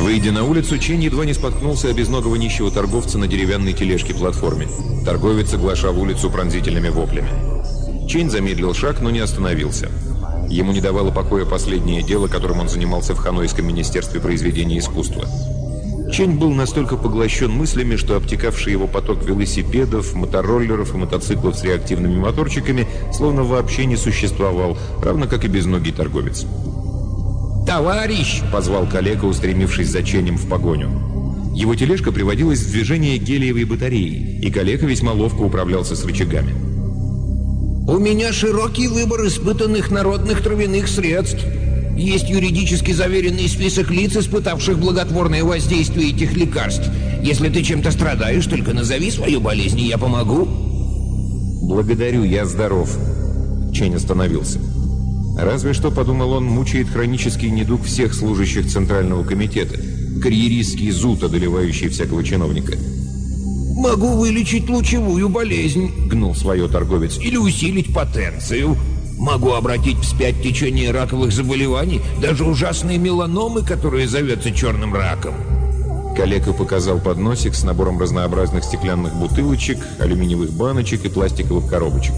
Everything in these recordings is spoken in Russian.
Выйдя на улицу, Чень едва не споткнулся о безногого нищего торговца на деревянной тележке-платформе. Торговец оглашал улицу пронзительными воплями. Чень замедлил шаг, но не остановился. Ему не давало покоя последнее дело, которым он занимался в Ханойском министерстве произведения искусства. Чень был настолько поглощен мыслями, что обтекавший его поток велосипедов, мотороллеров и мотоциклов с реактивными моторчиками словно вообще не существовал, равно как и безногий торговец. «Товарищ!» — позвал коллега, устремившись за Ченем в погоню. Его тележка приводилась в движение гелиевой батареей, и коллега весьма ловко управлялся с рычагами. «У меня широкий выбор испытанных народных травяных средств. Есть юридически заверенный список лиц, испытавших благотворное воздействие этих лекарств. Если ты чем-то страдаешь, только назови свою болезнь, и я помогу». «Благодарю, я здоров». Чень остановился. Разве что, подумал он, мучает хронический недуг всех служащих Центрального комитета. Карьеристский зуд, одолевающий всякого чиновника. «Могу вылечить лучевую болезнь», — гнул свое торговец, «или усилить потенцию. Могу обратить вспять течение раковых заболеваний, даже ужасные меланомы, которые зовется черным раком». Коллега показал подносик с набором разнообразных стеклянных бутылочек, алюминиевых баночек и пластиковых коробочек.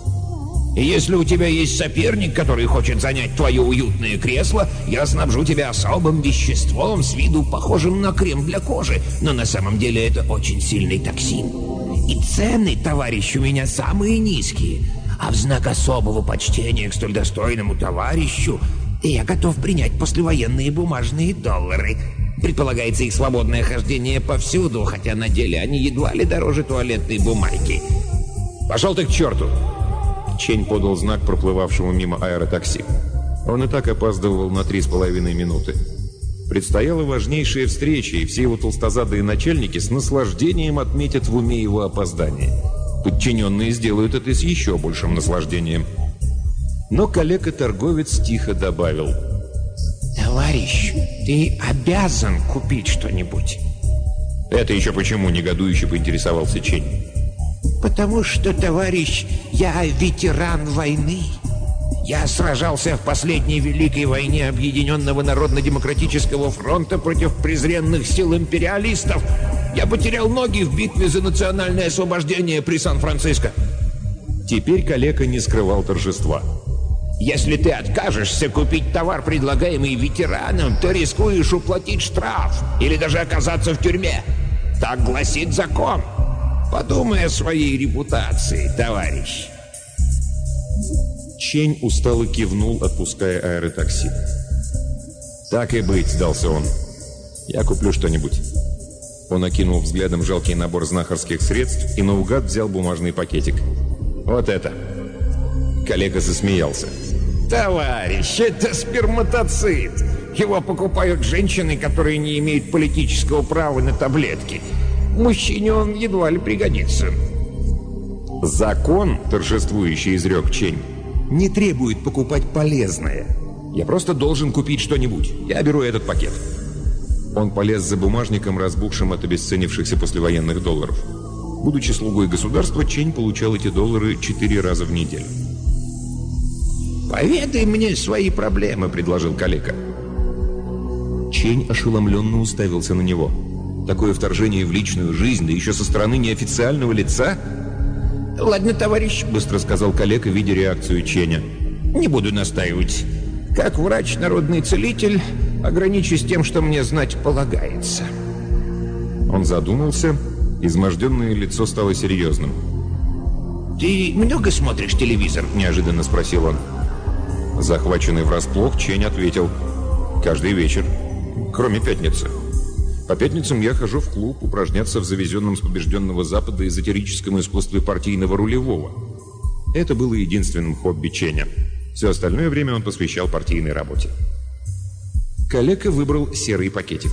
«И если у тебя есть соперник, который хочет занять твое уютное кресло, я снабжу тебя особым веществом, с виду похожим на крем для кожи, но на самом деле это очень сильный токсин. И цены, товарищ, у меня самые низкие. А в знак особого почтения к столь достойному товарищу я готов принять послевоенные бумажные доллары. Предполагается их свободное хождение повсюду, хотя на деле они едва ли дороже туалетной бумаги». «Пошел ты к черту!» Чень подал знак проплывавшему мимо аэротакси. Он и так опаздывал на 3,5 минуты. Предстояла важнейшая встреча, и все его толстозадые начальники с наслаждением отметят в уме его опоздание. Подчиненные сделают это с еще большим наслаждением. Но коллега-торговец тихо добавил: «Товарищ, ты обязан купить что-нибудь». «Это еще почему?» — негодующе поинтересовался Чень. «Потому что, товарищ, я ветеран войны. Я сражался в последней Великой войне Объединенного Народно-Демократического фронта против презренных сил империалистов. Я потерял ноги в битве за национальное освобождение при Сан-Франциско». Теперь коллега не скрывал торжества. «Если ты откажешься купить товар, предлагаемый ветераном, то рискуешь уплатить штраф или даже оказаться в тюрьме. Так гласит закон. Подумай о своей репутации, товарищ». Чень устало кивнул, отпуская аэротакси. «Так и быть», — сдался он. «Я куплю что-нибудь». Он окинул взглядом жалкий набор знахарских средств и наугад взял бумажный пакетик. «Вот это». Коллега засмеялся. «Товарищ, это сперматоцит. Его покупают женщины, которые не имеют политического права на таблетки. Мужчине он едва ли пригодится». «Закон, торжествующий изрек Чень, не требует покупать полезное. Я просто должен купить что-нибудь. Я беру этот пакет». Он полез за бумажником, разбухшим от обесценившихся послевоенных долларов. Будучи слугой государства, Чень получал эти доллары 4 раза в неделю. «Поведай мне свои проблемы», — предложил коллега. Чень ошеломленно уставился на него. Такое вторжение в личную жизнь, да еще со стороны неофициального лица? «Ладно, товарищ», — быстро сказал коллега, видя реакцию Ченя. «Не буду настаивать. Как врач, народный целитель, ограничусь тем, что мне знать полагается». Он задумался, изможденное лицо стало серьезным. «Ты много смотришь телевизор?» — неожиданно спросил он. Захваченный врасплох, Чень ответил: «Каждый вечер, кроме пятницы. По пятницам я хожу в клуб упражняться в завезенном с побежденного Запада эзотерическом искусстве партийного рулевого». Это было единственным хобби Ченя. Все остальное время он посвящал партийной работе. Коллега выбрал серый пакетик.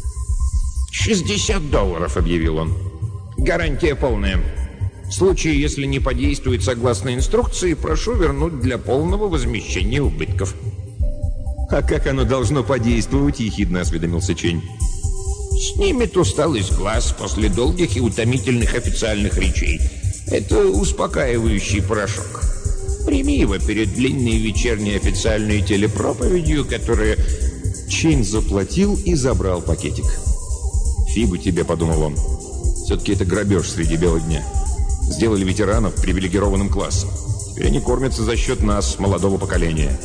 $60, объявил он. «Гарантия полная. В случае, если не подействует согласно инструкции, прошу вернуть для полного возмещения убытков». «А как оно должно подействовать?» — ехидно осведомился Чень. «Снимет усталость глаз после долгих и утомительных официальных речей. Это успокаивающий порошок. Прими его перед длинной вечерней официальной телепроповедью, которая...» Чейн заплатил и забрал пакетик. «Фигу тебе», — подумал он. «Все-таки это грабеж среди бела дня. Сделали ветеранов привилегированным классом. Теперь они кормятся за счет нас, молодого поколения».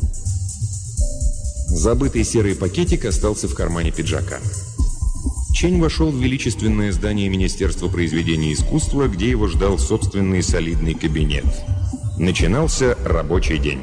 Забытый серый пакетик остался в кармане пиджака. Чейн вошел в величественное здание Министерства произведения искусства, где его ждал собственный солидный кабинет. Начинался рабочий день.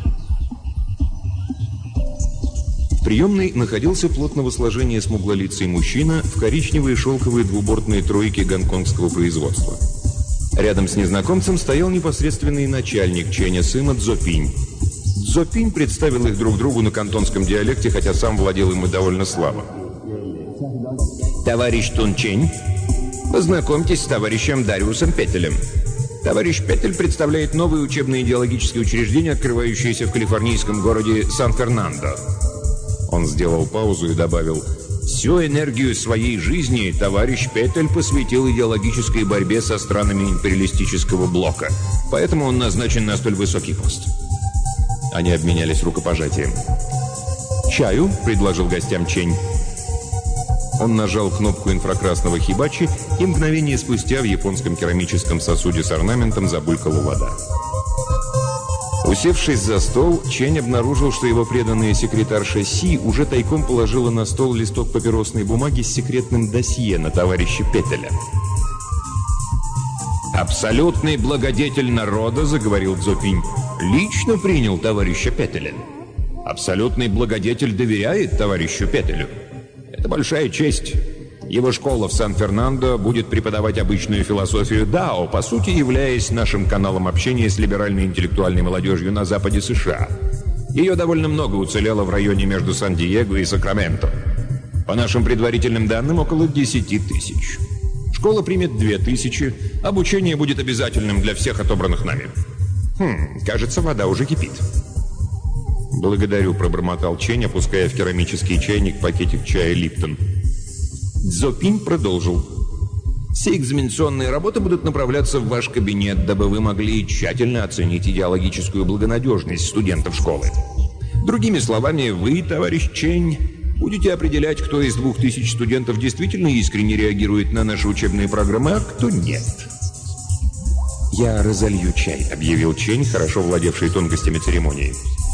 В приемной находился плотного сложения смуглолицый мужчина в коричневой шелковой двубортной тройке гонконгского производства. Рядом с незнакомцем стоял непосредственный начальник Чэня Сыма Цзопинь. Цзопинь представил их друг другу на кантонском диалекте, хотя сам владел им и довольно слабо. «Товарищ Тун Чэнь, познакомьтесь с товарищем Дариусом Петелем. Товарищ Петель представляет новое учебное идеологическое учреждение, открывающееся в калифорнийском городе Сан-Фернандо». Он сделал паузу и добавил: «Всю энергию своей жизни товарищ Петель посвятил идеологической борьбе со странами империалистического блока, поэтому он назначен на столь высокий пост». Они обменялись рукопожатием. «Чаю?» — предложил гостям Чэнь. Он нажал кнопку инфракрасного хибачи, и мгновение спустя в японском керамическом сосуде с орнаментом забулькала вода. Усевшись за стол, Чэнь обнаружил, что его преданная секретарша Си уже тайком положила на стол листок папиросной бумаги с секретным досье на товарища Петеля. «Абсолютный благодетель народа, — заговорил Цзопинь, — лично принял товарища Петеля. Абсолютный благодетель доверяет товарищу Петелю. Это большая честь. Его школа в Сан-Фернандо будет преподавать обычную философию Дао, по сути являясь нашим каналом общения с либеральной интеллектуальной молодежью на западе США. Ее довольно много уцелело в районе между Сан-Диего и Сакраменто. По нашим предварительным данным, около 10 тысяч. Школа примет 2000, обучение будет обязательным для всех отобранных нами. Кажется, вода уже кипит». «Благодарю», — пробормотал Чэнь, опуская в керамический чайник пакетик чая «Липтон». Цзопинь продолжил. «Все экзаменационные работы будут направляться в ваш кабинет, дабы вы могли тщательно оценить идеологическую благонадежность студентов школы. Другими словами, вы, товарищ Чэнь, будете определять, кто из 2000 студентов действительно искренне реагирует на наши учебные программы, а кто нет». «Я разолью чай», — объявил Чэнь, хорошо владевший тонкостями церемонии.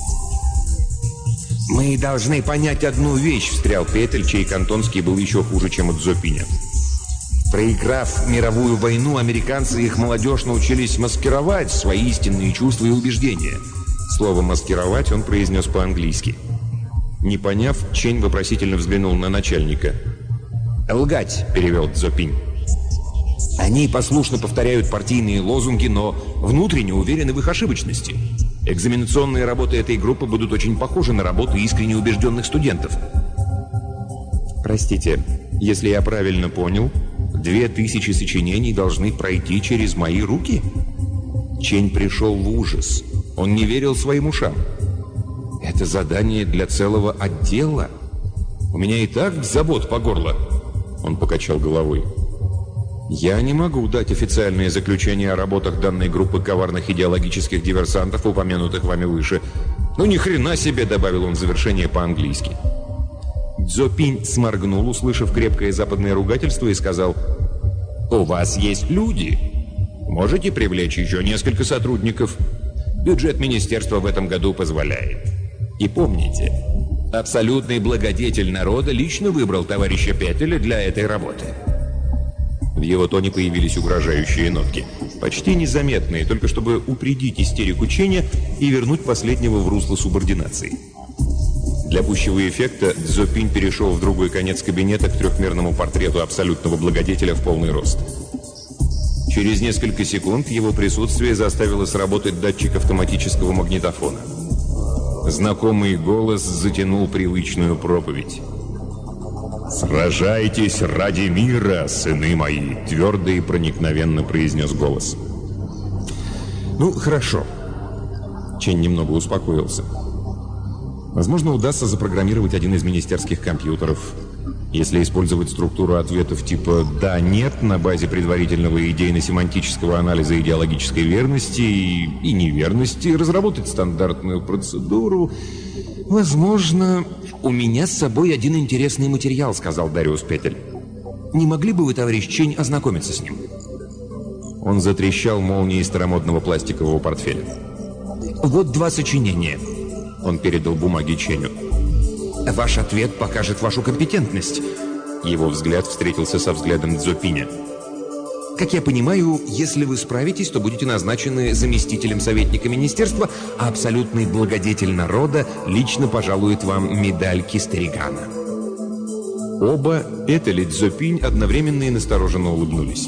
«Мы должны понять одну вещь», — встрял Петель, чей кантонский был еще хуже, чем у Цзопиня. «Проиграв мировую войну, американцы и их молодежь научились маскировать свои истинные чувства и убеждения». Слово «маскировать» он произнес по-английски. Не поняв, Чэнь вопросительно взглянул на начальника. «Лгать», — перевел Цзопинь. «Они послушно повторяют партийные лозунги, но внутренне уверены в их ошибочности. Экзаменационные работы этой группы будут очень похожи на работы искренне убежденных студентов». «Простите, если я правильно понял, 2000 сочинений должны пройти через мои руки?» Чэнь пришел в ужас. Он не верил своим ушам. «Это задание для целого отдела? У меня и так забот по горло». Он покачал головой. «Я не могу дать официальное заключение о работах данной группы коварных идеологических диверсантов, упомянутых вами выше». «Ну ни хрена себе», — добавил он в завершение по-английски. Цзопинь сморгнул, услышав крепкое западное ругательство, и сказал: «У вас есть люди. Можете привлечь еще несколько сотрудников. Бюджет министерства в этом году позволяет. И помните, абсолютный благодетель народа лично выбрал товарища Петеля для этой работы». В его тоне появились угрожающие нотки, почти незаметные, только чтобы упредить истерику Чэня и вернуть последнего в русло субординации. Для пущего эффекта Цзопинь перешел в другой конец кабинета к трехмерному портрету абсолютного благодетеля в полный рост. Через несколько секунд его присутствие заставило сработать датчик автоматического магнитофона. Знакомый голос затянул привычную проповедь. «Сражайтесь ради мира, сыны мои!» — твердо и проникновенно произнес голос. «Ну, хорошо». Чэнь немного успокоился. Возможно, удастся запрограммировать один из министерских компьютеров. Если использовать структуру ответов типа «да-нет» на базе предварительного идейно-семантического анализа идеологической верности и неверности, разработать стандартную процедуру... «Возможно, у меня с собой один интересный материал», — сказал Дариус Петель. «Не могли бы вы, товарищ Чень, ознакомиться с ним?» Он затрещал молнией старомодного пластикового портфеля. «Вот 2 сочинения». Он передал бумаги Ченю. «Ваш ответ покажет вашу компетентность». Его взгляд встретился со взглядом Цзопиня. «Как я понимаю, если вы справитесь, то будете назначены заместителем советника министерства, а абсолютный благодетель народа лично пожалует вам медаль Кистеригана». Оба, Петель и Цзопинь, одновременно и настороженно улыбнулись.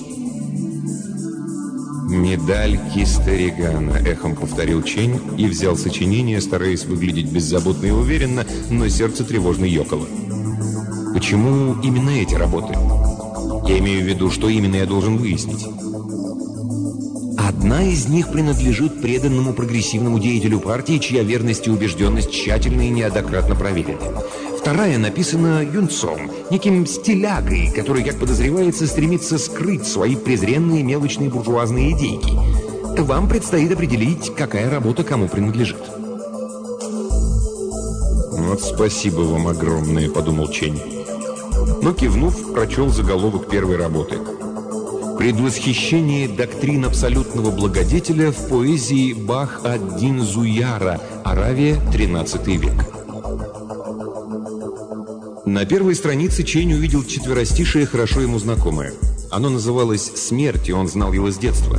«Медаль Кистеригана», — эхом повторил Чень и взял сочинение, стараясь выглядеть беззаботно и уверенно, но сердце тревожно ёкало. «Почему именно эти работы? Я имею в виду, что именно я должен выяснить». «Одна из них принадлежит преданному прогрессивному деятелю партии, чья верность и убежденность тщательно и неоднократно проверены. Вторая написана юнцом, неким стилягой, который, как подозревается, стремится скрыть свои презренные мелочные буржуазные идейки. Вам предстоит определить, какая работа кому принадлежит». «Вот спасибо вам огромное», — подумал Чень. Но, кивнув, прочел заголовок первой работы. «Предвосхищение доктрин абсолютного благодетеля в поэзии Бах-ад-Дин Зуяра, Аравия, XIII век». На первой странице Чень увидел четверостишее, хорошо ему знакомое. Оно называлось «Смерть», и он знал его с детства.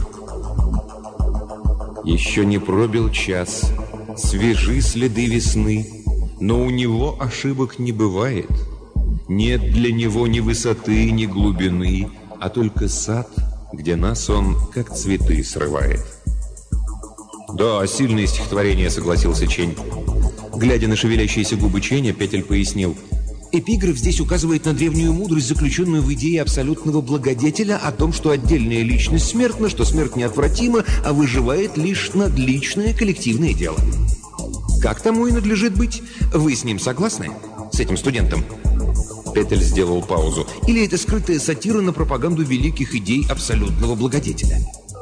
«Еще не пробил час, свежи следы весны, но у него ошибок не бывает. Нет для него ни высоты, ни глубины, а только сад, где нас он, как цветы, срывает». «Да, сильное стихотворение», — согласился Чень. Глядя на шевелящиеся губы Ченя, Петель пояснил: «Эпиграф здесь указывает на древнюю мудрость, заключенную в идее абсолютного благодетеля о том, что отдельная личность смертна, что смерть неотвратима, а выживает лишь надличное коллективное дело». Как тому и надлежит быть? Вы с ним согласны? С этим студентом?» Петель сделал паузу. «Или это скрытая сатира на пропаганду великих идей абсолютного благодетеля?»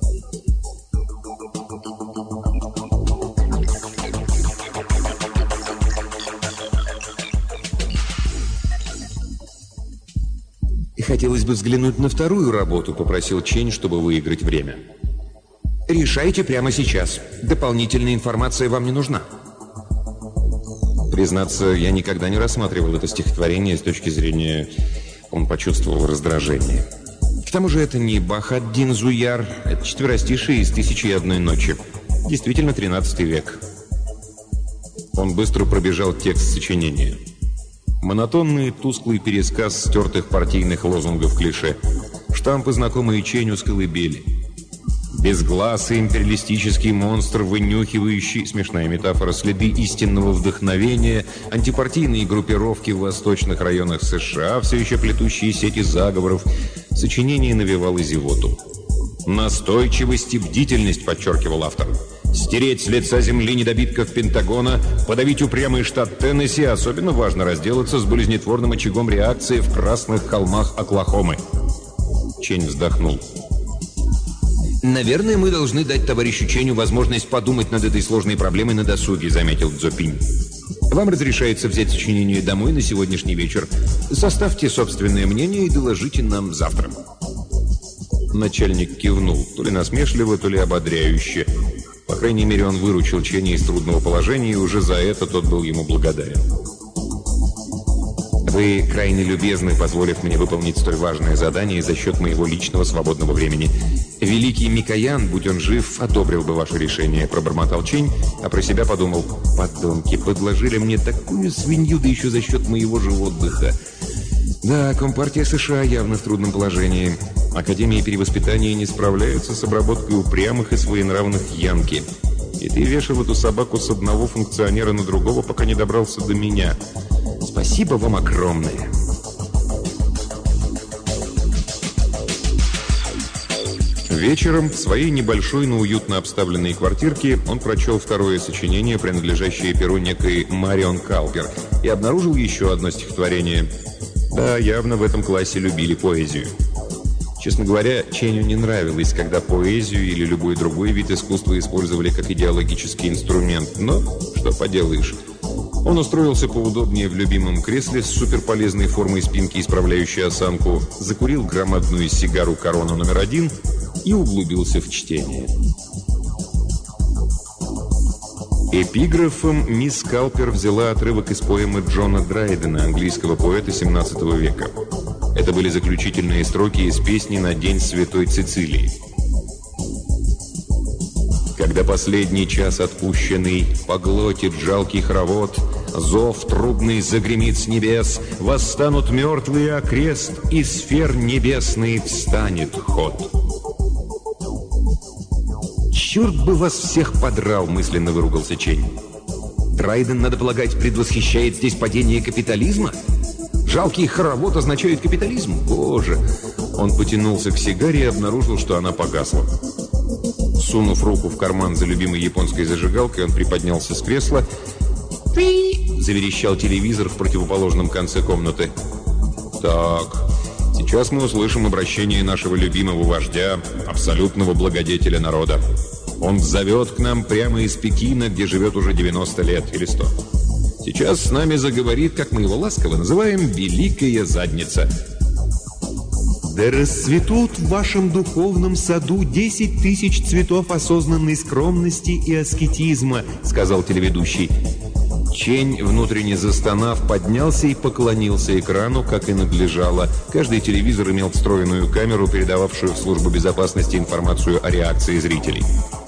«Хотелось бы взглянуть на вторую работу», — попросил Чень, чтобы выиграть время. «Решайте прямо сейчас. Дополнительная информация вам не нужна». Признаться, я никогда не рассматривал это стихотворение с точки зрения... Он почувствовал раздражение. К тому же это не Бах-ад-Дин Зуяр, это четверостишие из «Тысячи и одной ночи». Действительно, XIII век. Он быстро пробежал текст сочинения. Монотонный, тусклый пересказ стертых партийных лозунгов клише. Штампы, знакомые Ченю с колыбели. Безгласый империалистический монстр, вынюхивающий, смешная метафора, следы истинного вдохновения, антипартийные группировки в восточных районах США, все еще плетущие сети заговоров. Сочинение навевало зевоту. «Настойчивость и бдительность», — подчеркивал автор. «Стереть с лица земли недобитков Пентагона, подавить упрямый штат Теннесси, особенно важно разделаться с болезнетворным очагом реакции в красных холмах Оклахомы». Чень вздохнул. «Наверное, мы должны дать товарищу Ченю возможность подумать над этой сложной проблемой на досуге», — заметил Цзопинь. «Вам разрешается взять сочинение домой на сегодняшний вечер. Составьте собственное мнение и доложите нам завтра». Начальник кивнул, то ли насмешливо, то ли ободряюще. По крайней мере, он выручил Ченя из трудного положения, и уже за это тот был ему благодарен. «Вы крайне любезны, позволив мне выполнить столь важное задание за счет моего личного свободного времени. Великий Микоян, будь он жив, одобрил бы ваше решение», — пробормотал Чень, а про себя подумал: «Подонки, подложили мне такую свинью, да еще за счет моего же отдыха». Да, Компартия США явно в трудном положении. Академии перевоспитания не справляются с обработкой упрямых и своенравных янки. И ты вешал эту собаку с одного функционера на другого, пока не добрался до меня. Спасибо вам огромное». Вечером в своей небольшой, но уютно обставленной квартирке он прочел второе сочинение, принадлежащее перу некой Марион Калгер, и обнаружил еще одно стихотворение. Да, явно в этом классе любили поэзию. Честно говоря, Ченю не нравилось, когда поэзию или любой другой вид искусства использовали как идеологический инструмент. Но что поделаешь. Он устроился поудобнее в любимом кресле с суперполезной формой спинки, исправляющей осанку, закурил громадную сигару «Корону номер 1» и углубился в чтение. Эпиграфом мисс Калпер взяла отрывок из поэмы Джона Драйдена, английского поэта XVII века. Это были заключительные строки из песни «На день Святой Цицилии». Когда последний час отпущенный поглотит жалкий хоровод, зов трубный загремит с небес, восстанут мертвые окрест, и сфер небесный встанет ход. «Черт бы вас всех подрал!» — мысленно выругался Чень. «Драйден, надо полагать, предвосхищает здесь падение капитализма? Жалкий хоровод означает капитализм? Боже!» Он потянулся к сигаре и обнаружил, что она погасла. Сунув руку в карман за любимой японской зажигалкой, он приподнялся с кресла. «Пи!» — заверещал телевизор в противоположном конце комнаты. «Так, сейчас мы услышим обращение нашего любимого вождя, абсолютного благодетеля народа. Он взовет к нам прямо из Пекина, где живет уже 90 лет или 100. Сейчас с нами заговорит, как мы его ласково называем, «Великая задница». «Да расцветут в вашем духовном саду 10 тысяч цветов осознанной скромности и аскетизма», — сказал телеведущий. Чень, внутренне застонав, поднялся и поклонился экрану, как и надлежало. Каждый телевизор имел встроенную камеру, передававшую в службу безопасности информацию о реакции зрителей.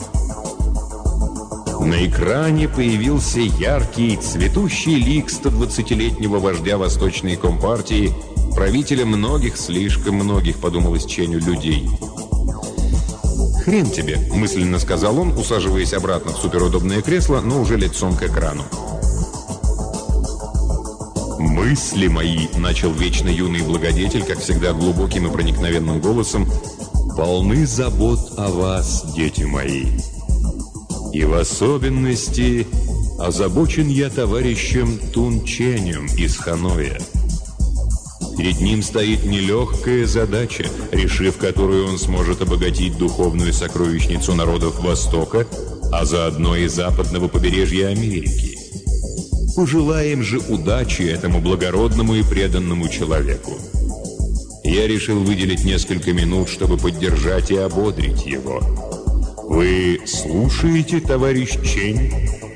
На экране появился яркий, цветущий лик 120-летнего вождя Восточной Компартии, правителя многих, слишком многих, подумалось Ченю, людей. «Хрен тебе», — мысленно сказал он, усаживаясь обратно в суперудобное кресло, но уже лицом к экрану. «Мысли мои», — начал вечно юный благодетель, как всегда глубоким и проникновенным голосом, «полны забот о вас, дети мои. И в особенности озабочен я товарищем Тун Ченем из Ханоя. Перед ним стоит нелегкая задача, решив которую он сможет обогатить духовную сокровищницу народов Востока, а заодно и западного побережья Америки. Пожелаем же удачи этому благородному и преданному человеку. Я решил выделить несколько минут, чтобы поддержать и ободрить его. Вы слушаете, товарищ Чень?»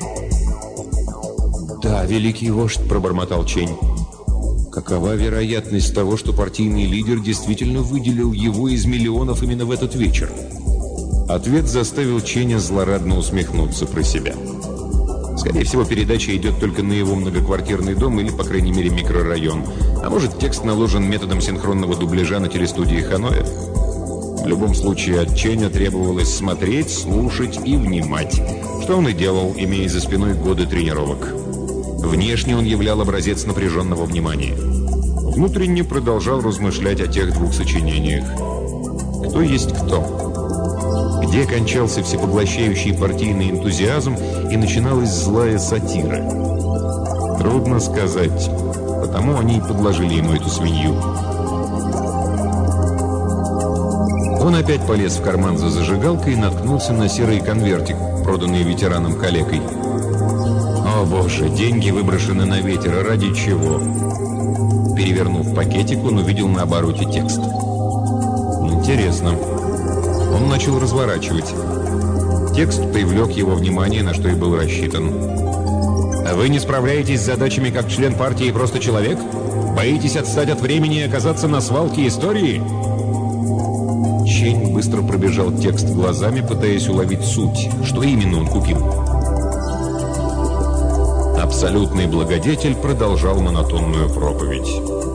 «Да, великий вождь», — пробормотал Чень. «Какова вероятность того, что партийный лидер действительно выделил его из миллионов именно в этот вечер?» Ответ заставил Ченя злорадно усмехнуться про себя. Скорее всего, передача идет только на его многоквартирный дом или, по крайней мере, микрорайон. А может, текст наложен методом синхронного дубляжа на телестудии Ханоя? В любом случае, от Ченя требовалось смотреть, слушать и внимать, что он и делал, имея за спиной годы тренировок. Внешне он являл образец напряженного внимания. Внутренне продолжал размышлять о тех двух сочинениях. Кто есть кто? Где кончался всепоглощающий партийный энтузиазм и начиналась злая сатира? Трудно сказать, потому они и подложили ему эту свинью. Он опять полез в карман за зажигалкой и наткнулся на серый конвертик, проданный ветераном калекой. О боже, деньги выброшены на ветер, а ради чего? Перевернув пакетик, он увидел на обороте текст. Интересно. Он начал разворачивать. Текст привлек его внимание, на что и был рассчитан. «А вы не справляетесь с задачами как член партии просто человек? Боитесь отстать от времени и оказаться на свалке истории?» Чень быстро пробежал текст глазами, пытаясь уловить суть. Что именно он купил? Абсолютный благодетель продолжал монотонную проповедь.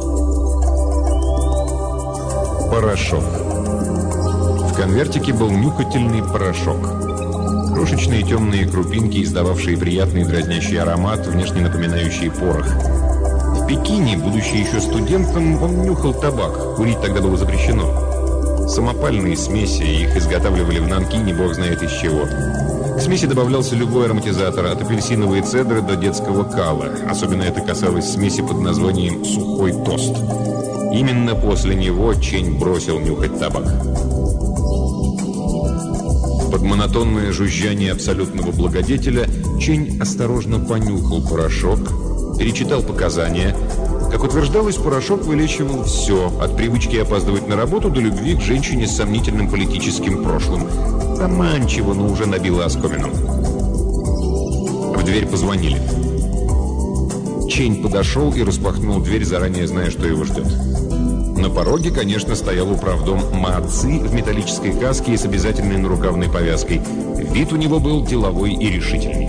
Порошок. В конвертике был нюхательный порошок. Крошечные темные крупинки, издававшие приятный дразнящий аромат, внешне напоминающий порох. В Пекине, будучи еще студентом, он нюхал табак. Курить тогда было запрещено. Самопальные смеси, их изготавливали в Нанкине бог знает из чего. К смеси добавлялся любой ароматизатор, от апельсиновой цедры до детского кала. Особенно это касалось смеси под названием «сухой тост». Именно после него Чень бросил нюхать табак. Под монотонное жужжание абсолютного благодетеля Чень осторожно понюхал порошок, перечитал показания. Как утверждалось, порошок вылечивал все, от привычки опаздывать на работу до любви к женщине с сомнительным политическим прошлым. Заманчиво, но уже набило оскомину. В дверь позвонили. Чень подошел и распахнул дверь, заранее зная, что его ждет. На пороге, конечно, стоял управдом Ма Ци в металлической каске и с обязательной нарукавной повязкой. Вид у него был деловой и решительный.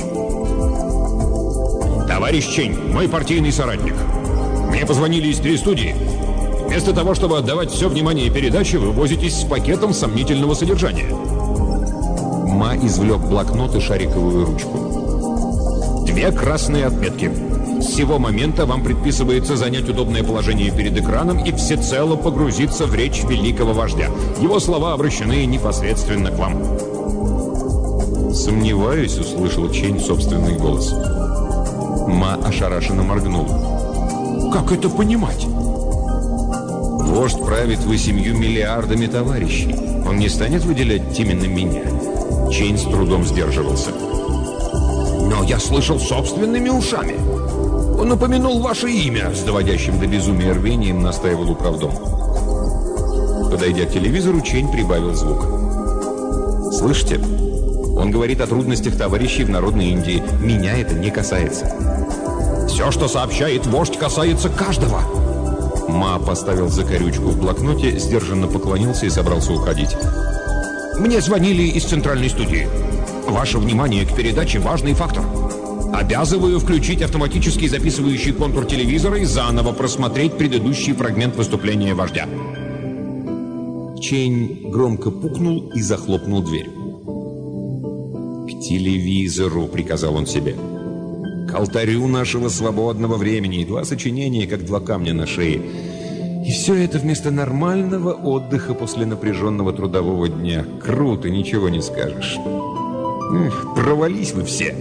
«Товарищ Чень, мой партийный соратник. Мне позвонили из телестудии. Вместо того, чтобы отдавать все внимание передаче, вы возитесь с пакетом сомнительного содержания». Ма извлек блокнот и шариковую ручку. 2 красные отметки. С сего момента вам предписывается занять удобное положение перед экраном и всецело погрузиться в речь великого вождя. Его слова обращены непосредственно к вам. «Сомневаюсь», — услышал Чень собственный голос. Ма ошарашенно моргнул. «Как это понимать?» «Вождь правит 8 миллиардами товарищей. Он не станет выделять именно меня». Чень с трудом сдерживался. «Но я слышал собственными ушами. Он упомянул ваше имя», — с доводящим до безумия рвением настаивал управдом. Подойдя к телевизору, Чень прибавил звук. «Слышите? Он говорит о трудностях товарищей в Народной Индии. Меня это не касается». «Все, что сообщает вождь, касается каждого». Ма поставил закорючку в блокноте, сдержанно поклонился и собрался уходить. «Мне звонили из центральной студии. Ваше внимание к передаче — важный фактор. Обязываю включить автоматически записывающий контур телевизора и заново просмотреть предыдущий фрагмент выступления вождя». Чень громко пукнул и захлопнул дверь. «К телевизору», — приказал он себе. «К алтарю нашего свободного времени. И 2 сочинения, как 2 камня на шее. И все это вместо нормального отдыха после напряженного трудового дня. Круто, ничего не скажешь. Эх, провались вы все».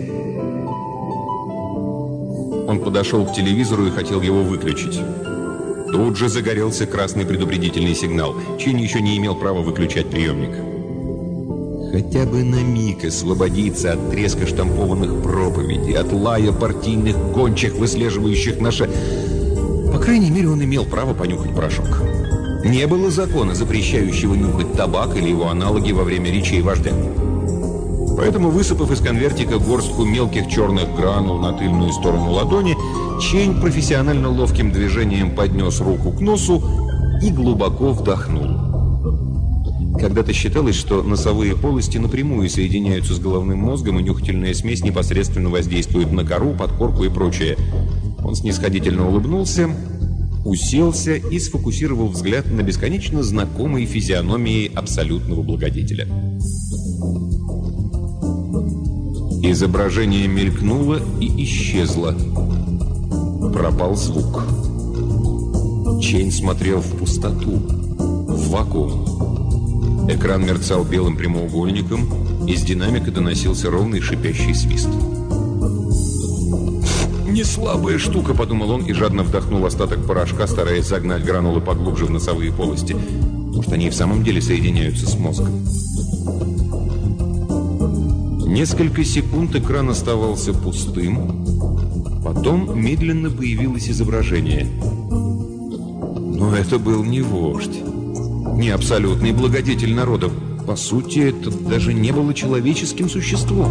Он подошел к телевизору и хотел его выключить. Тут же загорелся красный предупредительный сигнал. Чень еще не имел права выключать приемник. Хотя бы на миг освободиться от треска штампованных проповедей, от лая партийных гончих, выслеживающих наше... По крайней мере, он имел право понюхать порошок. Не было закона, запрещающего нюхать табак или его аналоги во время речей вождя. Поэтому, высыпав из конвертика горстку мелких черных гранул на тыльную сторону ладони, Чень профессионально ловким движением поднес руку к носу и глубоко вдохнул. Когда-то считалось, что носовые полости напрямую соединяются с головным мозгом, и нюхательная смесь непосредственно воздействует на кору, подкорку и прочее. Он снисходительно улыбнулся, уселся и сфокусировал взгляд на бесконечно знакомой физиономии абсолютного благодетеля. Изображение мелькнуло и исчезло. Пропал звук. Чень смотрел в пустоту, в вакуум. Экран мерцал белым прямоугольником, из динамика доносился ровный шипящий свист. «Не слабая штука», — подумал он и жадно вдохнул остаток порошка, стараясь загнать гранулы поглубже в носовые полости. Может, они и в самом деле соединяются с мозгом. Несколько секунд экран оставался пустым, потом медленно появилось изображение. Но это был не вождь, не абсолютный благодетель народа. По сути, это даже не было человеческим существом.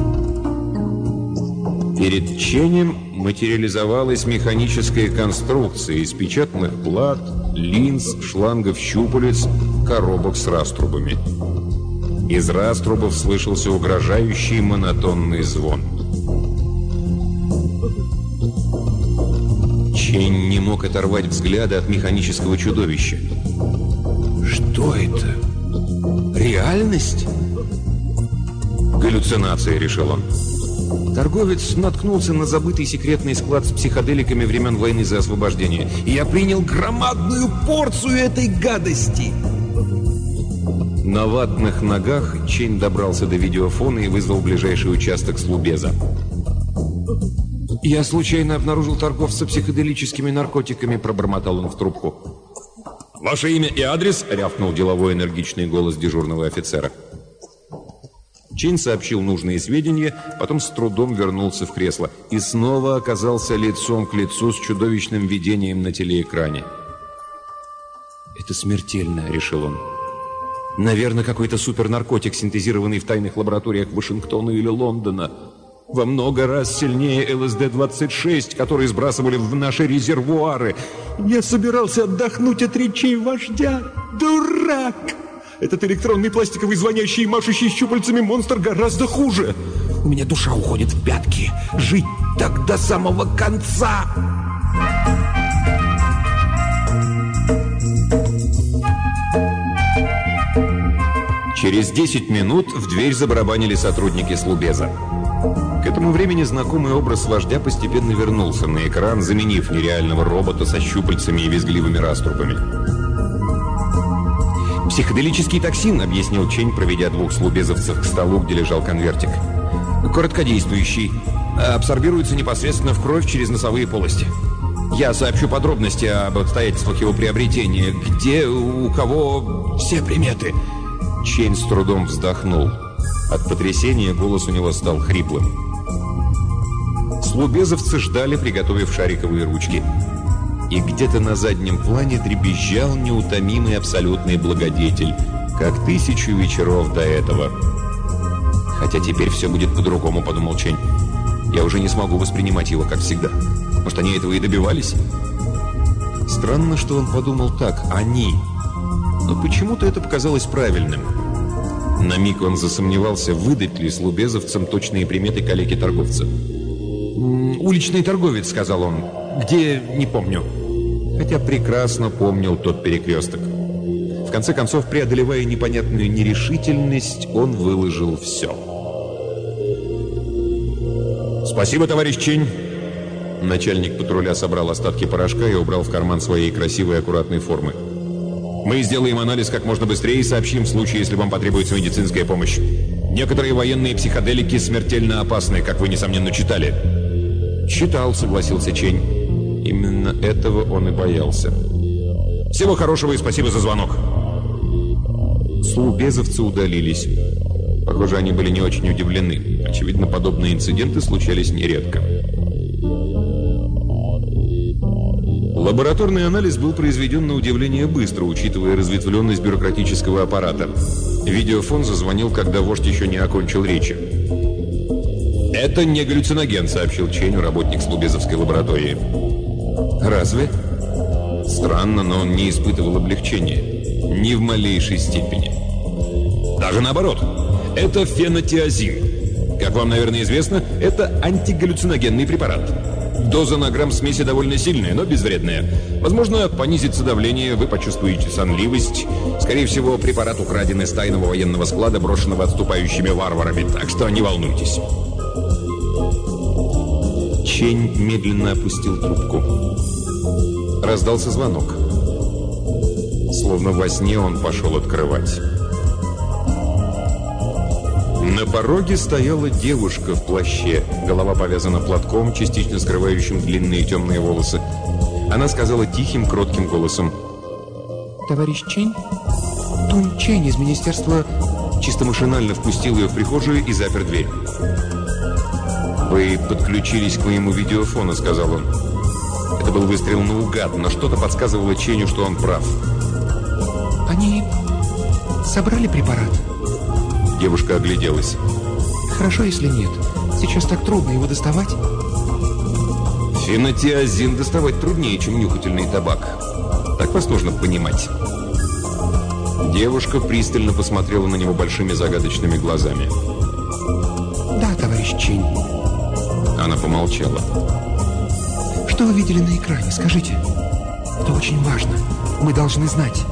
Перед Ченем материализовалась механическая конструкция из печатных плат, линз, шлангов, щупалец, коробок с раструбами. Из раструбов слышался угрожающий монотонный звон. Чень не мог оторвать взгляда от механического чудовища. Что это? Реальность? Галлюцинация, решил он. Торговец наткнулся на забытый секретный склад с психоделиками времен войны за освобождение. И я принял громадную порцию этой гадости. На ватных ногах Чень добрался до видеофона и вызвал ближайший участок Слубеза. «Я случайно обнаружил торговца психоделическими наркотиками», — пробормотал он в трубку. «Ваше имя и адрес?» — рявкнул деловой энергичный голос дежурного офицера. Чейн сообщил нужные сведения, потом с трудом вернулся в кресло и снова оказался лицом к лицу с чудовищным видением на телеэкране. «Это смертельно», — решил он. «Наверное, какой-то супернаркотик, синтезированный в тайных лабораториях Вашингтона или Лондона. Во много раз сильнее ЛСД-26, который сбрасывали в наши резервуары. Я собирался отдохнуть от речей вождя. Дурак! Этот электронный пластиковый звонящий и машущий щупальцами монстр гораздо хуже. У меня душа уходит в пятки. Жить так до самого конца!» Через 10 минут в дверь забарабанили сотрудники Слубеза. К этому времени знакомый образ вождя постепенно вернулся на экран, заменив нереального робота со щупальцами и визгливыми раструбами. «Психоделический токсин», — объяснил Чень, проведя двух слубезовцев к столу, где лежал конвертик. «Короткодействующий. Абсорбируется непосредственно в кровь через носовые полости. Я сообщу подробности об обстоятельствах его приобретения. Где, у кого, все приметы». Чень с трудом вздохнул. От потрясения голос у него стал хриплым. Слубезовцы ждали, приготовив шариковые ручки. И где-то на заднем плане дребезжал неутомимый абсолютный благодетель, как 1000 вечеров до этого. «Хотя теперь все будет по-другому», — подумал Чень. «Я уже не смогу воспринимать его, как всегда. Может, они этого и добивались?» Странно, что он подумал так «они». Но почему-то это показалось правильным. На миг он засомневался, выдать ли слубезовцам точные приметы калеки-торговца. «Уличный торговец», — сказал он. «Где? Не помню». Хотя прекрасно помнил тот перекресток. В конце концов, преодолевая непонятную нерешительность, он выложил все. «Спасибо, товарищ Чень». Начальник патруля собрал остатки порошка и убрал в карман своей красивой аккуратной формы. «Мы сделаем анализ как можно быстрее и сообщим в случае, если вам потребуется медицинская помощь. Некоторые военные психоделики смертельно опасны, как вы, несомненно, читали». «Читал», — согласился Чень. Именно этого он и боялся. «Всего хорошего и спасибо за звонок». Слубезовцы удалились. Похоже, они были не очень удивлены. Очевидно, подобные инциденты случались нередко. Лабораторный анализ был произведен на удивление быстро, учитывая разветвленность бюрократического аппарата. Видеофон зазвонил, когда вождь еще не окончил речи. «Это не галлюциноген», — сообщил Ченю работник Слубезовской лаборатории. «Разве?» Странно, но он не испытывал облегчения. Ни в малейшей степени. Даже наоборот. Это фенотиазин. Как вам, наверное, известно, это антигаллюциногенный препарат. Доза на грамм смеси довольно сильная, но безвредная. Возможно, понизится давление, вы почувствуете сонливость. Скорее всего, препарат украден из тайного военного склада, брошенного отступающими варварами, так что не волнуйтесь. Чень медленно опустил трубку. Раздался звонок. Словно во сне он пошел открывать. На пороге стояла девушка в плаще. Голова повязана платком, частично скрывающим длинные темные волосы. Она сказала тихим, кротким голосом: «Товарищ Чень? Тунь Чень из министерства...» Чисто машинально впустил ее в прихожую и запер дверь. «Вы подключились к моему видеофону», — сказал он. Это был выстрел наугад, но что-то подсказывало Ченю, что он прав. «Они собрали препарат?» Девушка огляделась. «Хорошо, если нет. Сейчас так трудно его доставать». Фенотиазин доставать труднее, чем нюхательный табак. Так вас нужно понимать. Девушка пристально посмотрела на него большими загадочными глазами. «Да, товарищ Чень». Она помолчала. «Что вы видели на экране? Скажите. Это очень важно. Мы должны знать».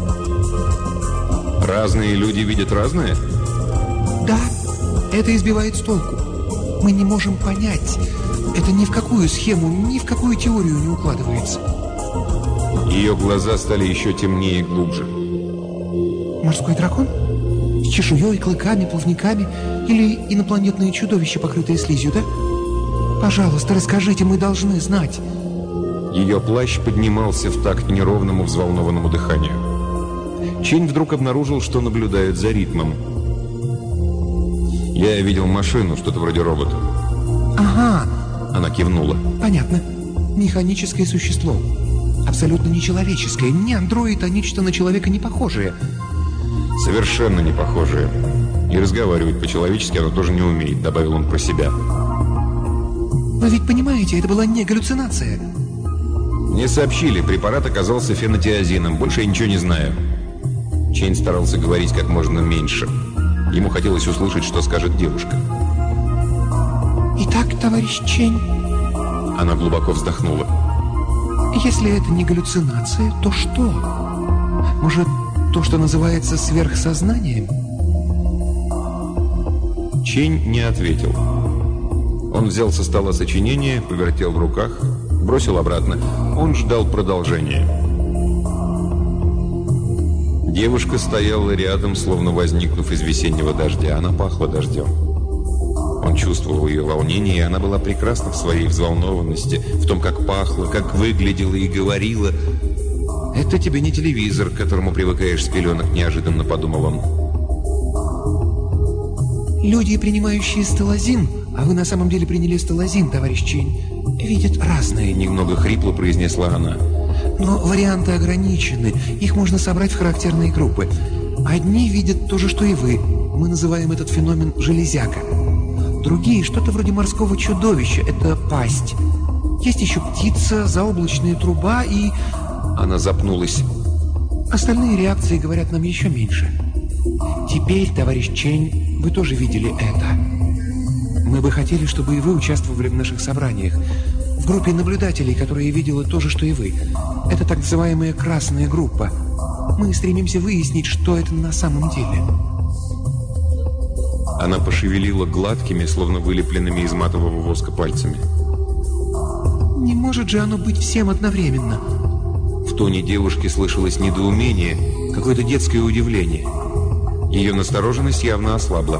Разные люди видят разное? Да, это избивает с толку. Мы не можем понять. Это ни в какую схему, ни в какую теорию не укладывается. Ее глаза стали еще темнее и глубже. Морской дракон? С чешуей, клыками, плавниками? Или инопланетное чудовище, покрытое слизью, да? Пожалуйста, расскажите, мы должны знать. Ее плащ поднимался в такт неровному, взволнованному дыханию. Чень вдруг обнаружил, что наблюдает за ритмом. Я видел машину, что-то вроде робота. Ага, Она кивнула. понятно. Механическое существо. Абсолютно нечеловеческое. Не андроид, а нечто на человека не похожее. Совершенно не похожие. И разговаривать по-человечески оно тоже не умеет, добавил он про себя. Вы ведь понимаете, это была не галлюцинация. Мне сообщили, препарат оказался фенотиазином. Больше я ничего не знаю. Чейн старался говорить как можно меньше. Ему хотелось услышать, что скажет девушка. Итак, товарищ Чень, Она глубоко вздохнула. если это не галлюцинация, то что? Может, то, что называется сверхсознанием? Чейн не ответил. Он взял со стола сочинение, повертел в руках, бросил обратно. Он ждал продолжения. Девушка стояла рядом, словно возникнув из весеннего дождя. Она пахла дождем. Он чувствовал ее волнение, и она была прекрасна в своей взволнованности, в том, как пахла, как выглядела и говорила. «Это тебе не телевизор, к которому привыкаешь с пеленок», — неожиданно подумал он. Люди, принимающие стелазин, а вы на самом деле приняли стелазин, товарищ Чень, видят разное. Немного хрипло произнесла она. Но варианты ограничены. Их можно собрать в характерные группы. Одни видят то же, что и вы. Мы называем этот феномен железяка. Другие — что-то вроде морского чудовища. Это пасть. Есть еще птица, заоблачная труба и... Она запнулась. Остальные реакции говорят нам еще меньше. Теперь, товарищ Чень, вы тоже видели это. Мы бы хотели, чтобы и вы участвовали в наших собраниях. В группе наблюдателей, которая видела то же, что и вы. Это так называемая красная группа. Мы стремимся выяснить, что это на самом деле. Она пошевелила гладкими, словно вылепленными из матового воска пальцами. Не может же оно быть всем одновременно. В тоне девушки слышалось недоумение, какое-то детское удивление. Ее настороженность явно ослабла.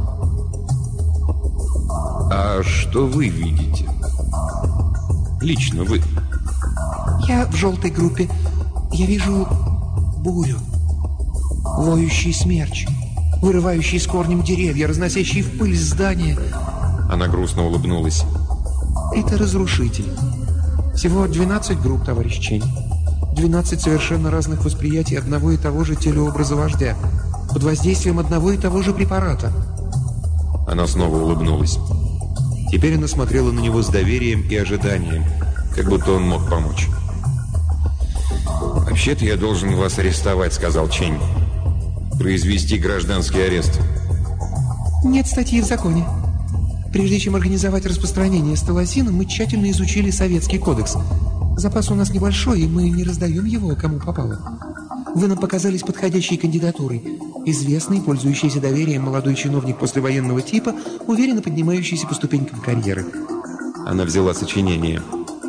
«А что вы видите? Лично вы?» Я в желтой группе. Я вижу бурю. Воющий смерч. Вырывающий с корнем деревья, разносящий в пыль здания. Она грустно улыбнулась. Это разрушитель. Всего 12 групп, товарищ Чень. 12 совершенно разных восприятий одного и того же телеобраза вождя. Под воздействием одного и того же препарата. Она снова улыбнулась. Теперь она смотрела на него с доверием и ожиданием, как будто он мог помочь. «Вообще-то я должен вас арестовать», — сказал Чень. «Произвести гражданский арест». Нет статьи в законе. Прежде чем организовать распространение стелазина, мы тщательно изучили Советский кодекс. Запас у нас небольшой, и мы не раздаем его, кому попало. Вы нам показались подходящей кандидатурой. Известный, пользующийся доверием молодой чиновник послевоенного типа, уверенно поднимающийся по ступенькам карьеры. Она взяла сочинение.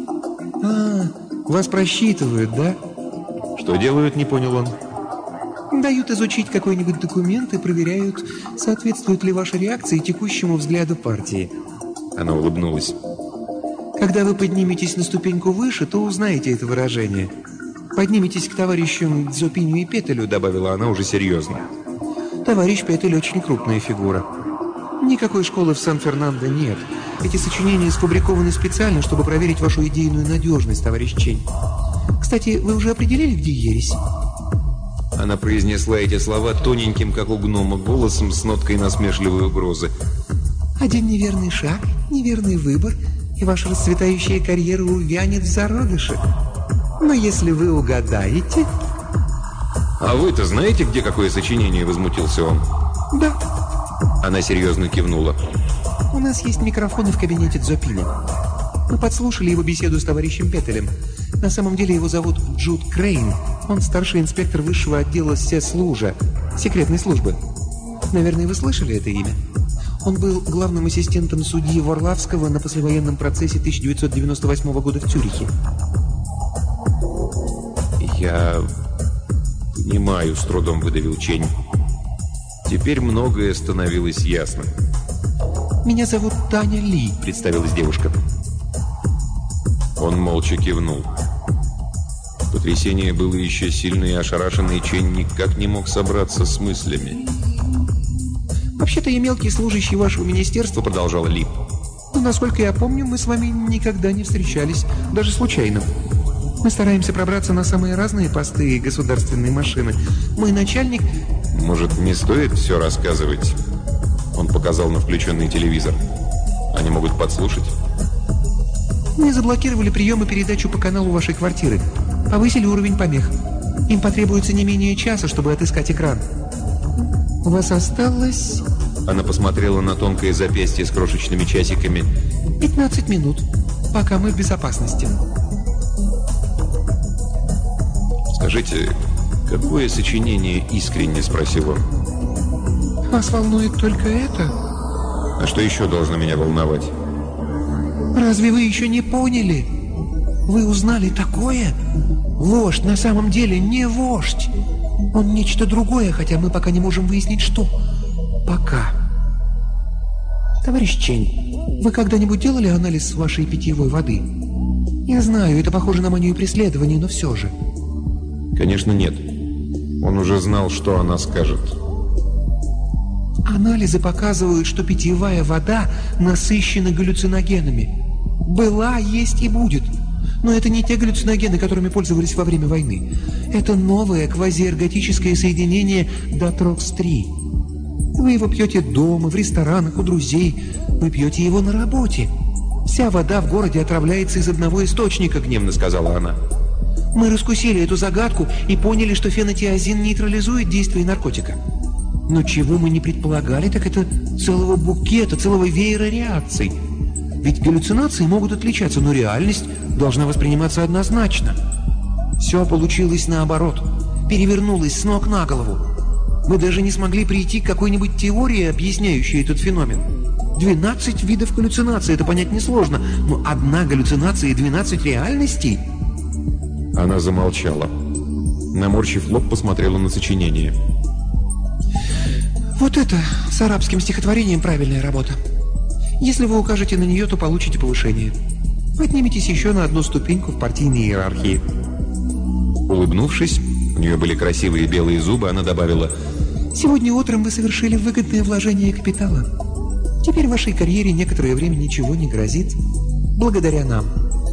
Вас просчитывают, да? «Что делают?» — не понял он. Дают изучить какой-нибудь документ и проверяют, соответствует ли ваша реакция текущему взгляду партии. Она улыбнулась. Когда вы подниметесь на ступеньку выше, то узнаете это выражение. Подниметесь к товарищам Дзопиню и Петелю, Добавила она уже серьезно. Товарищ Петель очень крупная фигура. Никакой школы в Сан-Фернандо нет. Эти сочинения сфабрикованы специально, чтобы проверить вашу идейную надежность, товарищ Чень. Кстати, вы уже определили, где ересь? Она произнесла эти слова тоненьким, как у гнома, голосом с ноткой насмешливой угрозы. Один неверный шаг, неверный выбор, и ваша расцветающая карьера увянет в зародыше. Но если вы угадаете... «А вы-то знаете, где какое сочинение?» — возмутился он. Да. Она серьезно кивнула. У нас есть микрофоны в кабинете Дзопиня. Мы подслушали его беседу с товарищем Петелем. На самом деле его зовут Джуд Крейн. Он старший инспектор высшего отдела СЕС-Лужа, секретной службы. Наверное, вы слышали это имя? Он был главным ассистентом судьи Ворлавского на послевоенном процессе 1998 года в Цюрихе. «Я понимаю», — с трудом выдавил Чень. Теперь многое становилось ясно. «Меня зовут Таня Ли», — представилась девушка. Он молча кивнул. Потрясение было еще сильное, и ошарашенный Чень никак не мог собраться с мыслями. Вообще-то я мелкий служащий вашего министерства, продолжала Ли. Но, насколько я помню, мы с вами никогда не встречались, даже случайно. Мы стараемся пробраться на самые разные посты государственной машины. Мой начальник... Может, не стоит все рассказывать? Он показал на включенный телевизор. Они могут подслушать. Мы заблокировали прием и передачу по каналу вашей квартиры. Повысили уровень помех. Им потребуется не менее часа, чтобы отыскать экран. У вас осталось... Она посмотрела на тонкое запястье с крошечными часиками. 15 минут, пока мы в безопасности. Скажите, какое сочинение искренне, спросил он. Вас волнует только это? А что еще должно меня волновать? Разве вы еще не поняли? Вы узнали такое? Вождь на самом деле не вождь. Он нечто другое, хотя мы пока не можем выяснить, что. Пока. Товарищ Чень, вы когда-нибудь делали анализ вашей питьевой воды? Я знаю, это похоже на манию преследования, но все же. Конечно, нет. Он уже знал, что она скажет. Анализы показывают, что питьевая вода насыщена галлюциногенами. Была, есть и будет. Но это не те галлюциногены, которыми пользовались во время войны. Это новое квазиэрготическое соединение Датрокс-3. Вы его пьете дома, в ресторанах, у друзей. Вы пьете его на работе. Вся вода в городе отравляется из одного источника, гневно сказала она. Мы раскусили эту загадку и поняли, что фенотиазин нейтрализует действие наркотика. Но чего мы не предполагали, так это целого букета, целого веера реакций. Ведь галлюцинации могут отличаться, но реальность должна восприниматься однозначно. Все получилось наоборот. Перевернулось с ног на голову. Мы даже не смогли прийти к какой-нибудь теории, объясняющей этот феномен. 12 видов галлюцинаций, это понять несложно. Но одна галлюцинация и 12 реальностей? Она замолчала. Наморщив лоб, посмотрела на сочинение. Вот это с арабским стихотворением правильная работа. Если вы укажете на нее, то получите повышение. Подниметесь еще на одну ступеньку в партийной иерархии. Улыбнувшись, у нее были красивые белые зубы, она добавила: сегодня утром вы совершили выгодное вложение капитала. Теперь вашей карьере некоторое время ничего не грозит. Благодаря нам.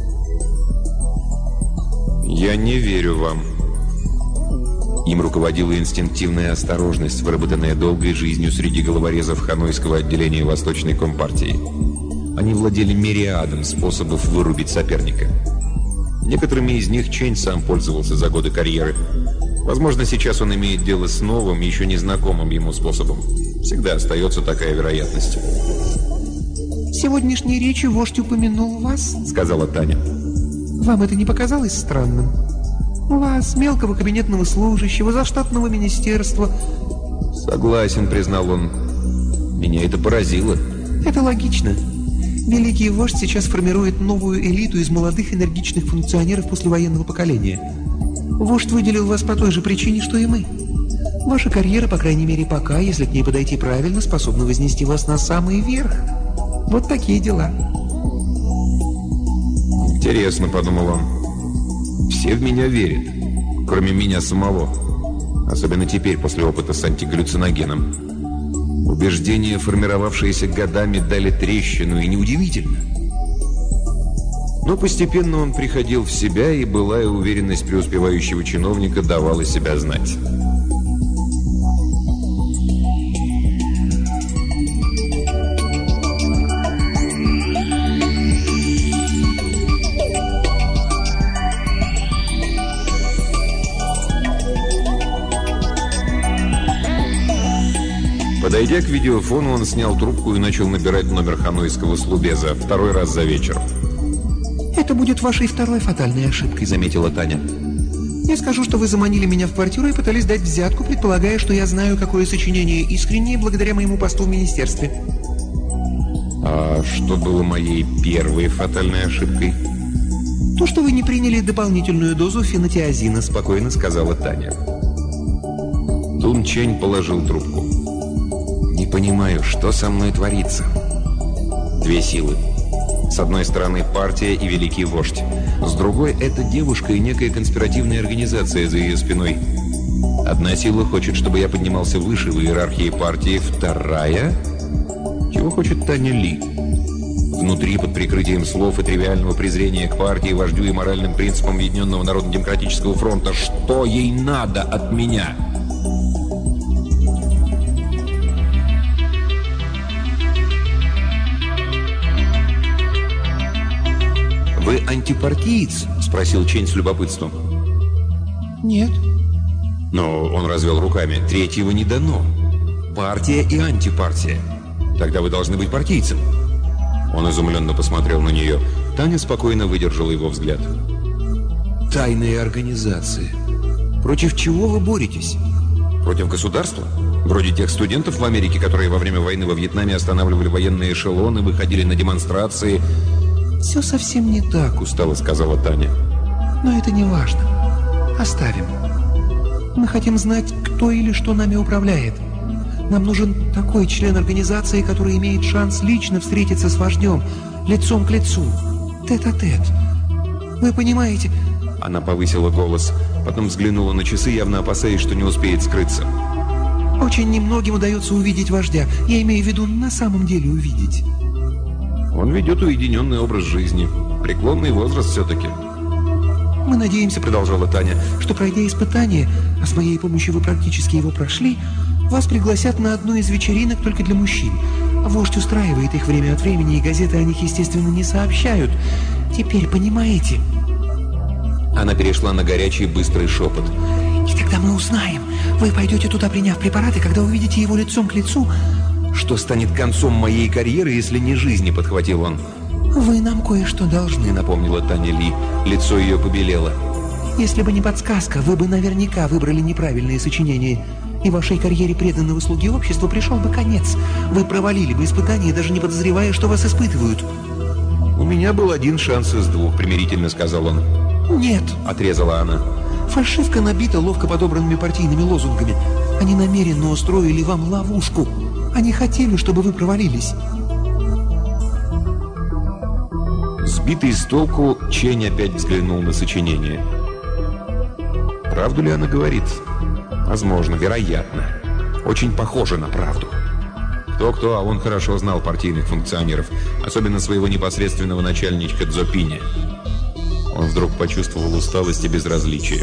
Я не верю вам. Им руководила инстинктивная осторожность, выработанная долгой жизнью среди головорезов ханойского отделения Восточной Компартии. Они владели мириадом способов вырубить соперника. Некоторыми из них Чень сам пользовался за годы карьеры. Возможно, сейчас он имеет дело с новым, еще незнакомым ему способом. Всегда остается такая вероятность. В сегодняшней речи вождь упомянул вас, сказала Таня. Вам это не показалось странным? Вас, мелкого кабинетного служащего, заштатного министерства. Согласен, признал он. Меня это поразило. Это логично. Великий вождь сейчас формирует новую элиту из молодых энергичных функционеров послевоенного поколения. Вождь выделил вас по той же причине, что и мы. Ваша карьера, по крайней мере пока, если к ней подойти правильно, способна вознести вас на самый верх. Вот такие дела. Интересно, подумал он. Все в меня верят, кроме меня самого. Особенно теперь, после опыта с антигаллюциногеном. Убеждения, формировавшиеся годами, дали трещину, и неудивительно. Но постепенно он приходил в себя, и былая уверенность преуспевающего чиновника давала себя знать. Подойдя к видеофону, он снял трубку и начал набирать номер ханойского слубеза, второй раз за вечер. «Это будет вашей второй фатальной ошибкой», — заметила Таня. «Я скажу, что вы заманили меня в квартиру и пытались дать взятку, предполагая, что я знаю, какое сочинение искреннее, благодаря моему посту в министерстве». А что было моей первой фатальной ошибкой? «То, что вы не приняли дополнительную дозу фенотиазина», — спокойно сказала Таня. Тун Чень положил трубку. «Не понимаю, что со мной творится?» Две силы. С одной стороны партия и великий вождь. С другой — это девушка и некая конспиративная организация за ее спиной. Одна сила хочет, чтобы я поднимался выше в иерархии партии, вторая... Чего хочет Таня Ли? Внутри, под прикрытием слов и тривиального презрения к партии, вождю и моральным принципам Объединенного Народно-Демократического фронта, что ей надо от меня? «Вы антипартиец?» — спросил Чень с любопытством. Нет. Но он развел руками. Третьего не дано. Партия и антипартия. Тогда вы должны быть партийцем. Он изумленно посмотрел на нее. Таня спокойно выдержала его взгляд. Тайные организации. Против чего вы боретесь? Против государства? Вроде тех студентов в Америке, которые во время войны во Вьетнаме останавливали военные эшелоны, выходили на демонстрации. «Все совсем не так», — устало сказала Таня. Но это не важно. Оставим. Мы хотим знать, кто или что нами управляет. Нам нужен такой член организации, который имеет шанс лично встретиться с вождем, лицом к лицу, тет-а-тет. Вы понимаете? Она повысила голос, потом взглянула на часы, явно опасаясь, что не успеет скрыться. Очень немногим удается увидеть вождя. Я имею в виду на самом деле увидеть. Он ведет уединенный образ жизни. Преклонный возраст все-таки. Мы надеемся, продолжала Таня, что, пройдя испытание, а с моей помощью вы практически его прошли, вас пригласят на одну из вечеринок только для мужчин. Вождь устраивает их время от времени, и газеты о них, естественно, не сообщают. Теперь понимаете? Она перешла на горячий, быстрый шепот. И тогда мы узнаем. Вы пойдете туда, приняв препараты, когда увидите его лицом к лицу. Что станет концом моей карьеры, если не жизни, подхватил он. Вы нам кое-что должны, напомнила Таня Ли. Лицо ее побелело. Если бы не подсказка, вы бы наверняка выбрали неправильные сочинения. И вашей карьере преданного слуги общества пришел бы конец. Вы провалили бы испытание, даже не подозревая, что вас испытывают. У меня был один шанс из двух, примирительно сказал он. Нет, отрезала она. Фальшивка набита ловко подобранными партийными лозунгами. Они намеренно устроили вам ловушку. Они хотели, чтобы вы провалились. Сбитый с толку, Чень опять взглянул на сочинение. Правду ли она говорит? Возможно, вероятно. Очень похоже на правду. Кто-кто, а он хорошо знал партийных функционеров, особенно своего непосредственного начальничка Цзопиня. Он вдруг почувствовал усталость и безразличие.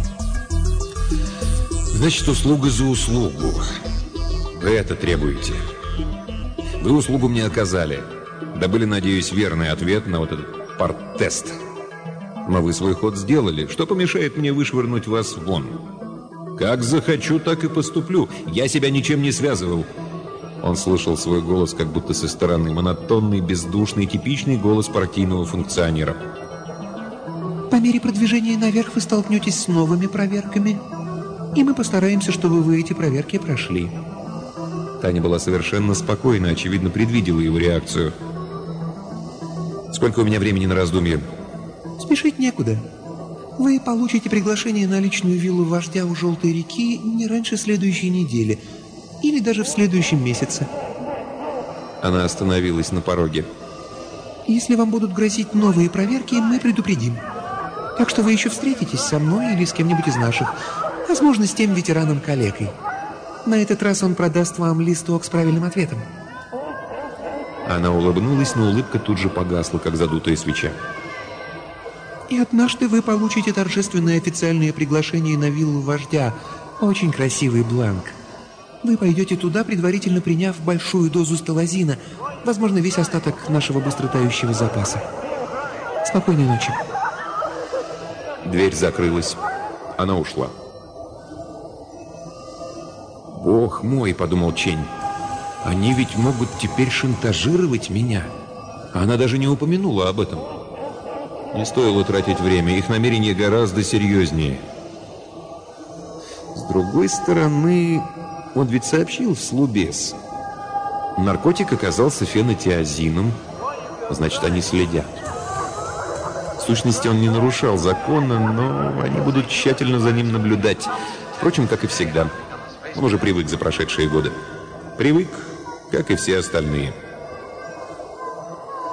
Значит, услуга за услугу. Вы это требуете. Вы услугу мне оказали. Добыли, надеюсь, верный ответ на вот этот парт-тест. Но вы свой ход сделали. Что помешает мне вышвырнуть вас вон? Как захочу, так и поступлю. Я себя ничем не связывал. Он слышал свой голос как будто со стороны. Монотонный, бездушный, типичный голос партийного функционера. По мере продвижения наверх вы столкнетесь с новыми проверками. И мы постараемся, чтобы вы эти проверки прошли. Таня была совершенно спокойна, очевидно, предвидела его реакцию. Сколько у меня времени на раздумье? Спешить некуда. Вы получите приглашение на личную виллу вождя у Желтой реки не раньше следующей недели. Или даже в следующем месяце. Она остановилась на пороге. Если вам будут грозить новые проверки, мы предупредим. Так что вы еще встретитесь со мной или с кем-нибудь из наших. Возможно, с тем ветераном-калекой. На этот раз он продаст вам листок с правильным ответом. Она улыбнулась, но улыбка тут же погасла, как задутая свеча. И однажды вы получите торжественное официальное приглашение на виллу вождя. Очень красивый бланк. Вы пойдете туда, предварительно приняв большую дозу сталазина. Возможно, весь остаток нашего быстротающего запаса. Спокойной ночи. Дверь закрылась. Она ушла. «Бог мой», — подумал Чень, — «они ведь могут теперь шантажировать меня». Она даже не упомянула об этом. Не стоило тратить время, их намерения гораздо серьезнее. С другой стороны, он ведь сообщил в Слубес. Наркотик оказался фенотиазином, значит, они следят. В сущности, он не нарушал закона, но они будут тщательно за ним наблюдать. Впрочем, как и всегда. Он уже привык за прошедшие годы. Привык, как и все остальные.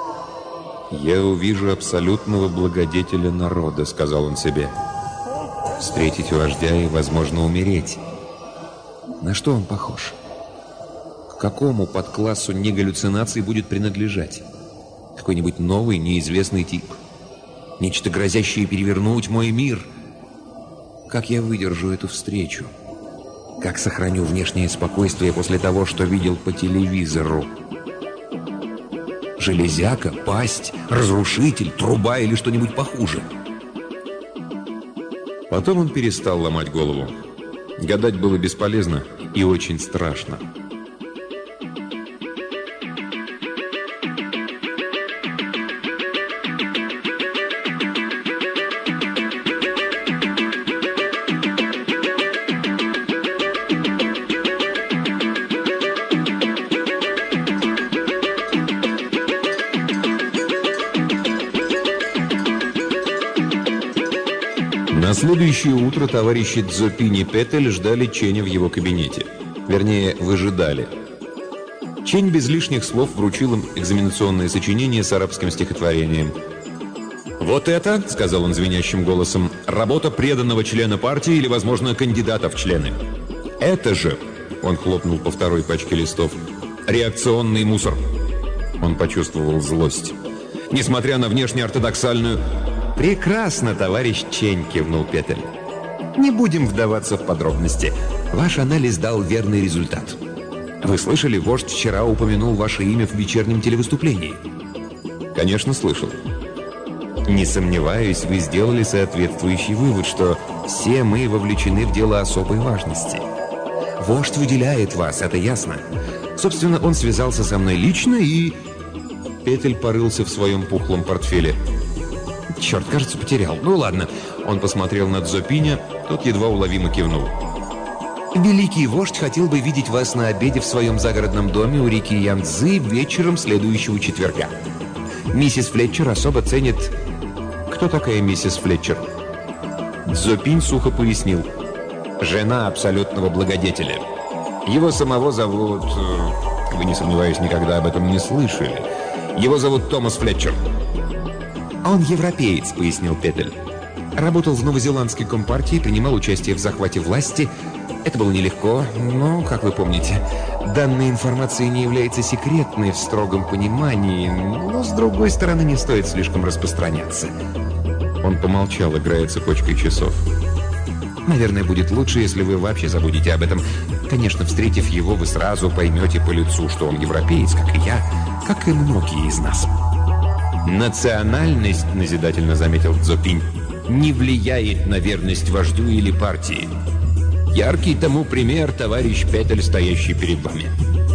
«Я увижу абсолютного благодетеля народа», — сказал он себе. Встретить вождя и, возможно, умереть. На что он похож? К какому подклассу негаллюцинаций будет принадлежать? Какой-нибудь новый, неизвестный тип? Нечто, грозящее перевернуть мой мир? Как я выдержу эту встречу? Как сохраню внешнее спокойствие после того, что видел по телевизору? Железяка, пасть, разрушитель, труба или что-нибудь похуже? Потом он перестал ломать голову. Гадать было бесполезно и очень страшно. На следующее утро товарищи Дзопинь и Петель ждали Ченя в его кабинете. Вернее, выжидали. Чень без лишних слов вручил им экзаменационное сочинение с арабским стихотворением. «Вот это, — сказал он звенящим голосом, — работа преданного члена партии или, возможно, кандидата в члены. Это же, — он хлопнул по второй пачке листов, — реакционный мусор». Он почувствовал злость. Несмотря на внешне ортодоксальную... «Прекрасно, товарищ Чень», — кивнул Петель. «Не будем вдаваться в подробности. Ваш анализ дал верный результат. Вы слышали, вождь вчера упомянул ваше имя в вечернем телевыступлении?» «Конечно, слышал». «Не сомневаюсь, вы сделали соответствующий вывод, что все мы вовлечены в дело особой важности. Вождь выделяет вас, это ясно. Собственно, он связался со мной лично и...» Петель порылся в своем пухлом портфеле. «Черт, кажется, потерял. Ну ладно». Он посмотрел на Дзопиня, тот едва уловимо кивнул. «Великий вождь хотел бы видеть вас на обеде в своем загородном доме у реки Янцзы вечером следующего четверга. Миссис Флетчер особо ценит...» «Кто такая миссис Флетчер?» Дзопинь сухо пояснил. «Жена абсолютного благодетеля. Его самого зовут... Вы, не сомневаюсь, никогда об этом не слышали. Его зовут Томас Флетчер». «Он европеец», — пояснил Петель. «Работал в новозеландской компартии, принимал участие в захвате власти. Это было нелегко, но, как вы помните, данная информация не является секретной в строгом понимании, но, с другой стороны, не стоит слишком распространяться». Он помолчал, играя цепочкой часов. «Наверное, будет лучше, если вы вообще забудете об этом. Конечно, встретив его, вы сразу поймете по лицу, что он европеец, как и я, как и многие из нас». «Национальность, — назидательно заметил Дзопинь, — не влияет на верность вождю или партии. Яркий тому пример товарищ Петель, стоящий перед вами».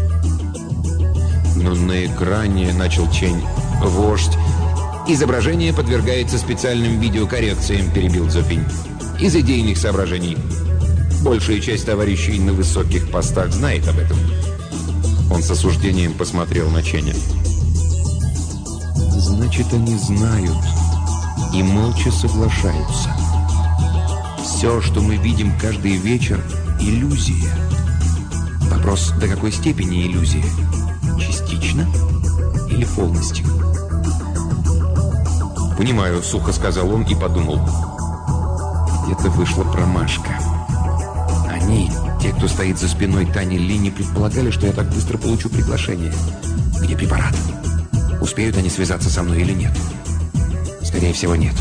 «Но на экране, — начал Чень, — вождь...» «Изображение подвергается специальным видеокоррекциям», — перебил Дзопинь. «Из идейных соображений. Большая часть товарищей на высоких постах знает об этом». Он с осуждением посмотрел на Ченя. «Значит, они знают и молча соглашаются. Все, что мы видим каждый вечер, — иллюзия. Вопрос, до какой степени иллюзия? Частично или полностью?» «Понимаю», — сухо сказал он и подумал. «Где-то вышла промашка. Они, те, кто стоит за спиной Тани Ли, не предполагали, что я так быстро получу приглашение. Где препарат? Успеют они связаться со мной или нет? Скорее всего, нет».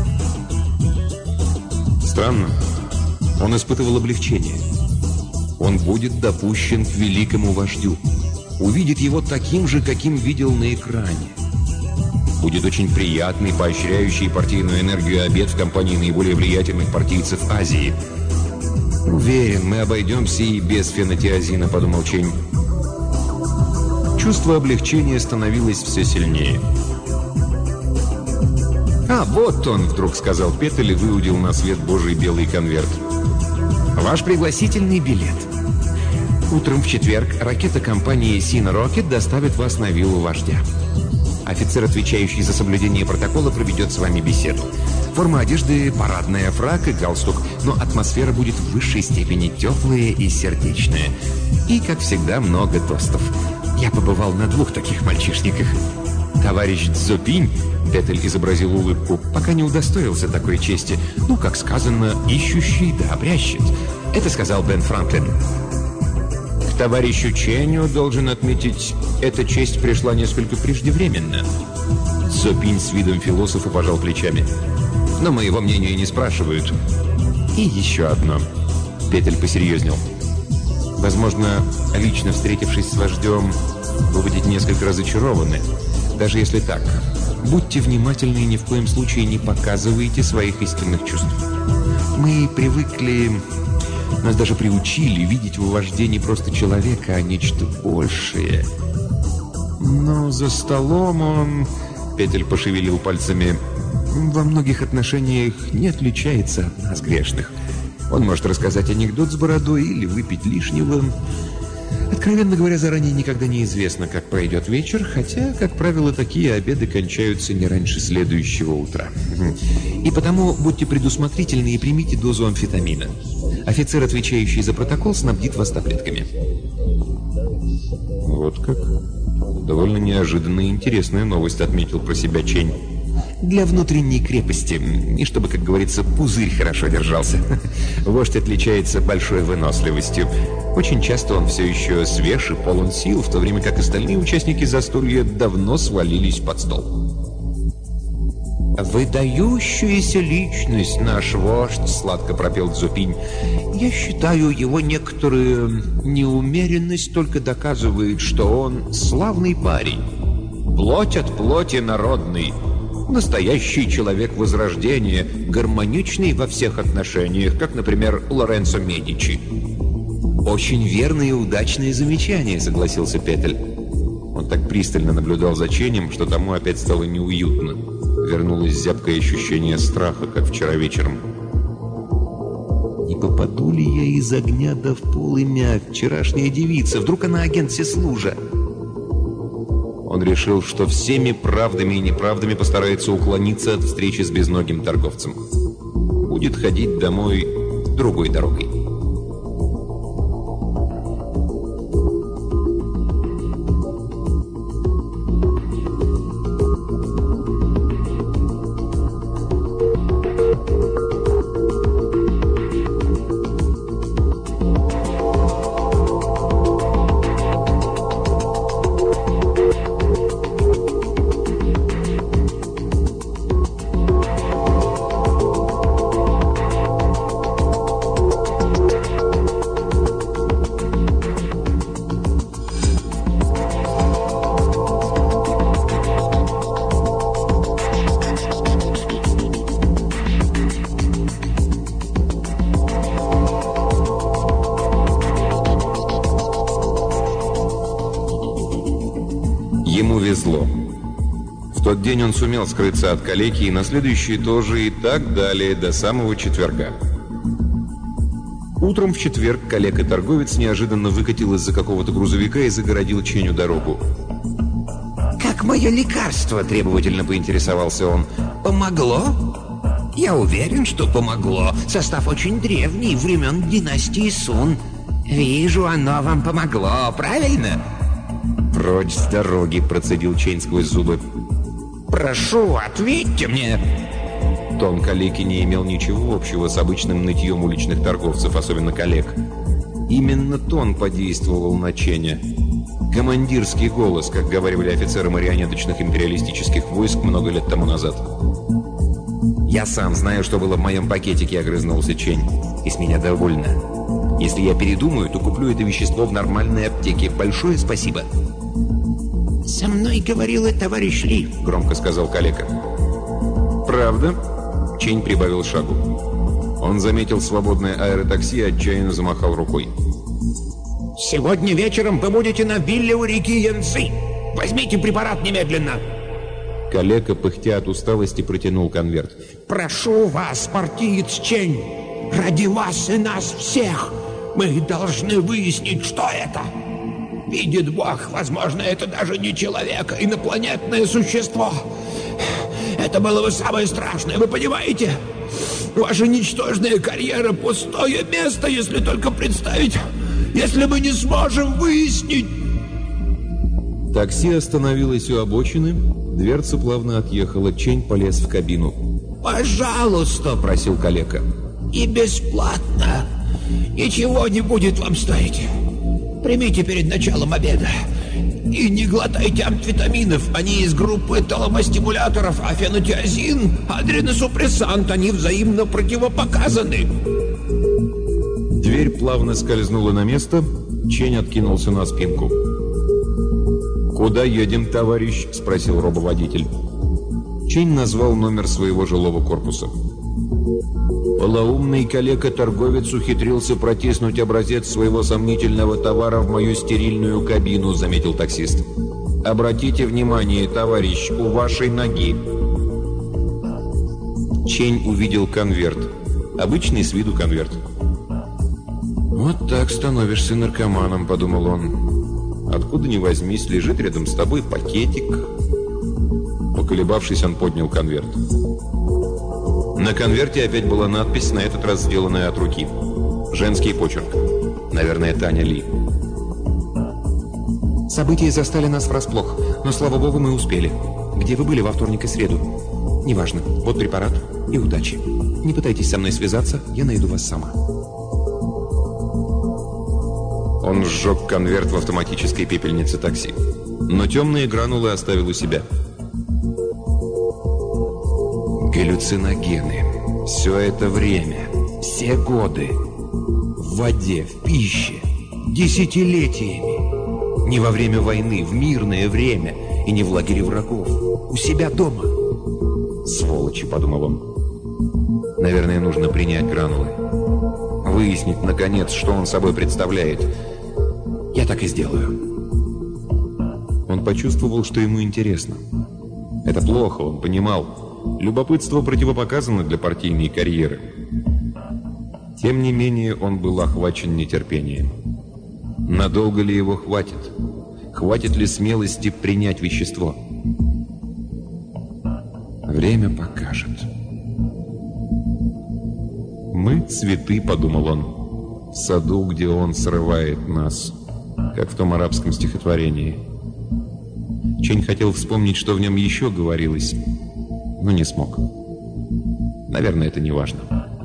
Странно. Он испытывал облегчение. Он будет допущен к великому вождю. Увидит его таким же, каким видел на экране. Будет очень приятный, поощряющий партийную энергию обед в компании наиболее влиятельных партийцев Азии. «Уверен, мы обойдемся и без фенотиазина», — подумал Чень. Чувство облегчения становилось все сильнее. «А, вот он!» — вдруг сказал Петель и выудил на свет Божий белый конверт. «Ваш пригласительный билет. Утром в четверг ракета компании Sina Rocket доставит вас на виллу вождя. Офицер, отвечающий за соблюдение протокола, проведет с вами беседу. Форма одежды — парадная, фрак и галстук, но атмосфера будет в высшей степени теплая и сердечная. И, как всегда, много тостов. Я побывал на 2 таких мальчишниках. Товарищ Дзопинь, Петель изобразил улыбку, пока не удостоился такой чести. Ну, как сказано, ищущий да обрящет. Это сказал Бен Франклин. К товарищу Ченю, должен отметить, эта честь пришла несколько преждевременно. Дзопинь с видом философа пожал плечами. Но моего мнения не спрашивают. И еще одно. Петель посерьезнел. Возможно, лично встретившись с вождем, вы будете несколько разочарованы. Даже если так, будьте внимательны и ни в коем случае не показывайте своих истинных чувств. Мы привыкли, нас даже приучили видеть в вожде не просто человека, а нечто большее. Но за столом он, Петель пошевелил пальцами, во многих отношениях не отличается от нас, грешных. Он может рассказать анекдот с бородой или выпить лишнего. Откровенно говоря, заранее никогда не известно, как пройдет вечер, хотя, как правило, такие обеды кончаются не раньше следующего утра. И потому будьте предусмотрительны и примите дозу амфетамина. Офицер, отвечающий за протокол, снабдит вас таблетками. Вот как? Довольно неожиданная и интересная новость, отметил про себя Чень. Для внутренней крепости, и чтобы, как говорится, пузырь хорошо держался. Вождь отличается большой выносливостью. Очень часто он все еще свеж и полон сил, в то время как остальные участники застолья давно свалились под стол. «Выдающаяся личность наш вождь», — сладко пропел Дзопинь. «Я считаю, его некоторая неумеренность только доказывает, что он славный парень. Плоть от плоти народный, настоящий человек Возрождения, гармоничный во всех отношениях, как, например, Лоренцо Медичи». «Очень верное и удачное замечание», — согласился Петель. Он так пристально наблюдал за Ченем, что тому опять стало неуютно. Вернулось зябкое ощущение страха, как вчера вечером. «Не попаду ли я из огня да в полымя, вчерашняя девица? Вдруг она агент Сеслужа?» Он решил, что всеми правдами и неправдами постарается уклониться от встречи с безногим торговцем. Будет ходить домой другой дорогой. Ему везло. В тот день он сумел скрыться от калеки, и на следующий тоже, и так далее, до самого четверга. Утром в четверг калека-торговец неожиданно выкатил из-за какого-то грузовика и загородил Ченю дорогу. «Как мое лекарство?» — требовательно поинтересовался он. «Помогло?» «Я уверен, что помогло. Состав очень древний, времен династии Сун. Вижу, оно вам помогло, правильно?» «Прочь с дороги!» — процедил Чень сквозь зубы. «Прошу, ответьте мне!» Тон калеки не имел ничего общего с обычным нытьем уличных торговцев, особенно коллег. Именно тон подействовал на Ченя. Командирский голос, как говорили офицеры марионеточных империалистических войск много лет тому назад. «Я сам знаю, что было в моем пакетике», — огрызнулся Чень. «И с меня довольно. Если я передумаю, то куплю это вещество в нормальной аптеке. Большое спасибо». «Со мной говорил и товарищ Ли», — громко сказал калека. «Правда?» — Чень прибавил шагу. Он заметил свободное аэротакси и отчаянно замахал рукой. «Сегодня вечером вы будете на вилле у реки Янцзы. Возьмите препарат немедленно». Калека, пыхтя от усталости, протянул конверт. «Прошу вас, партиец Чень, ради вас и нас всех, мы должны выяснить, что это. Видит Бог, возможно, это даже не человек, а инопланетное существо. Это было бы самое страшное, вы понимаете? Ваша ничтожная карьера — пустое место, если только представить, если мы не сможем выяснить». Такси остановилось у обочины. Дверца плавно отъехала, Чень полез в кабину. «Пожалуйста», — просил калека. «И бесплатно. Ничего не будет вам стоить. Примите перед началом обеда. И не глотайте амфетаминов. Они из группы толомостимуляторов, а фенотиазин — адреносупрессант. Они взаимно противопоказаны». Дверь плавно скользнула на место, Чень откинулся на спинку. «Куда едем, товарищ?» — спросил робоводитель. Чень назвал номер своего жилого корпуса. «Полоумный калека-торговец ухитрился протиснуть образец своего сомнительного товара в мою стерильную кабину», — заметил таксист. «Обратите внимание, товарищ, у вашей ноги». Чень увидел конверт. Обычный с виду конверт. «Вот так становишься наркоманом», — подумал он. «Откуда ни возьмись, лежит рядом с тобой пакетик». Поколебавшись, он поднял конверт. На конверте опять была надпись, на этот раз сделанная от руки. Женский почерк. Наверное, Таня Ли. События застали нас врасплох, но, слава богу, мы успели. Где вы были во вторник и среду? Неважно. Вот препарат и удачи. Не пытайтесь со мной связаться, я найду вас сама. Он сжег конверт в автоматической пепельнице такси. Но темные гранулы оставил у себя. Галлюциногены. Все это время, все годы. В воде, в пище. Десятилетиями. Не во время войны, в мирное время. И не в лагере врагов. У себя дома. Сволочи, подумал он. Наверное, нужно принять гранулы. Выяснить, наконец, что он собой представляет. Я так и сделаю. Он почувствовал, что ему интересно. Это плохо, он понимал. Любопытство противопоказано для партийной карьеры. Тем не менее, он был охвачен нетерпением. Надолго ли его хватит? Хватит ли смелости принять вещество? Время покажет. «Мы цветы», — подумал он, — «в саду, где он срывает нас», как в том арабском стихотворении. Чень хотел вспомнить, что в нем еще говорилось, но не смог. Наверное, это не важно.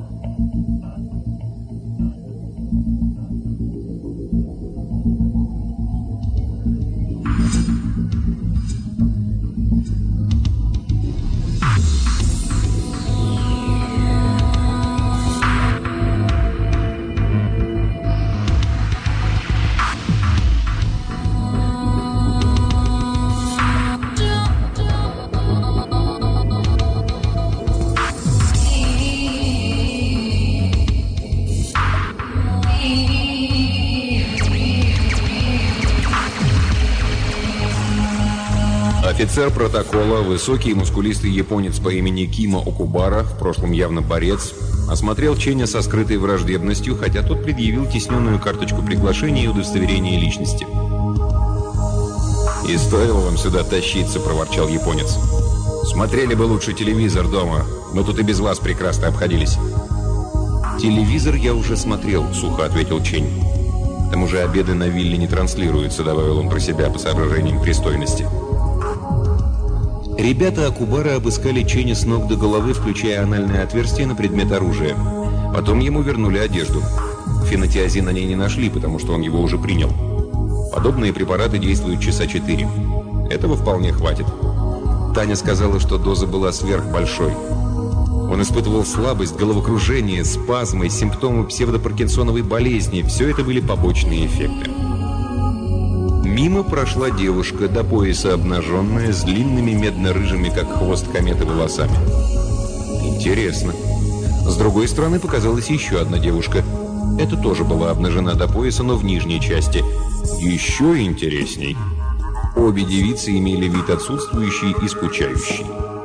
Офицер протокола, высокий и мускулистый японец по имени Кима Окубара, в прошлом явно борец, осмотрел Ченя со скрытой враждебностью, хотя тот предъявил тисненную карточку приглашения и удостоверения личности. «И стоило вам сюда тащиться», — проворчал японец. «Смотрели бы лучше телевизор дома. Мы тут и без вас прекрасно обходились». «Телевизор я уже смотрел», — сухо ответил Чень. «К тому же обеды на вилле не транслируются», — добавил он про себя по соображениям пристойности. Ребята Окубара обыскали Ченя с ног до головы, включая анальное отверстие на предмет оружия. Потом ему вернули одежду. Фенотиазин на ней не нашли, потому что он его уже принял. Подобные препараты действуют часа 4. Этого вполне хватит. Таня сказала, что доза была сверхбольшой. Он испытывал слабость, головокружение, спазмы, симптомы псевдопаркинсоновой болезни. Все это были побочные эффекты. Мимо прошла девушка, до пояса обнаженная, с длинными медно-рыжими, как хвост кометы, волосами. Интересно. С другой стороны показалась еще одна девушка. Эта тоже была обнажена до пояса, но в нижней части. Еще интересней. Обе девицы имели вид отсутствующий и скучающий.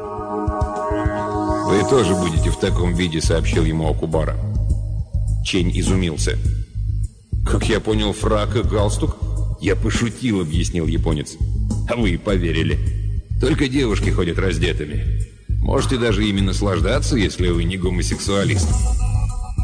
«Вы тоже будете в таком виде», — сообщил ему Окубара. Чень изумился. «Как я понял, фрак и галстук?» «Я пошутил», — объяснил японец. «А вы поверили. Только девушки ходят раздетыми. Можете даже ими наслаждаться, если вы не гомосексуалист».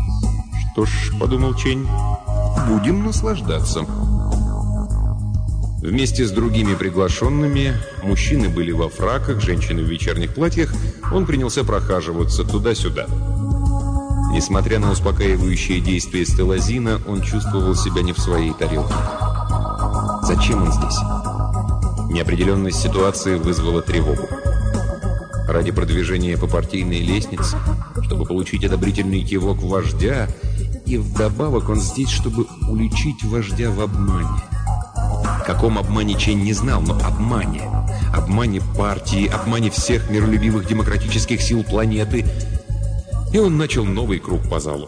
«Что ж», — подумал Чень, — «будем наслаждаться». Вместе с другими приглашенными, мужчины были во фраках, женщины в вечерних платьях, он принялся прохаживаться туда-сюда. Несмотря на успокаивающее действие стелазина, он чувствовал себя не в своей тарелке. Зачем он здесь? Неопределенность ситуации вызвала тревогу. Ради продвижения по партийной лестнице, чтобы получить одобрительный кивок вождя, и вдобавок он здесь, чтобы уличить вождя в обмане. В каком обмане Чень не знал, но обмане. Обмане партии, обмане всех миролюбивых демократических сил планеты. И он начал новый круг по залу.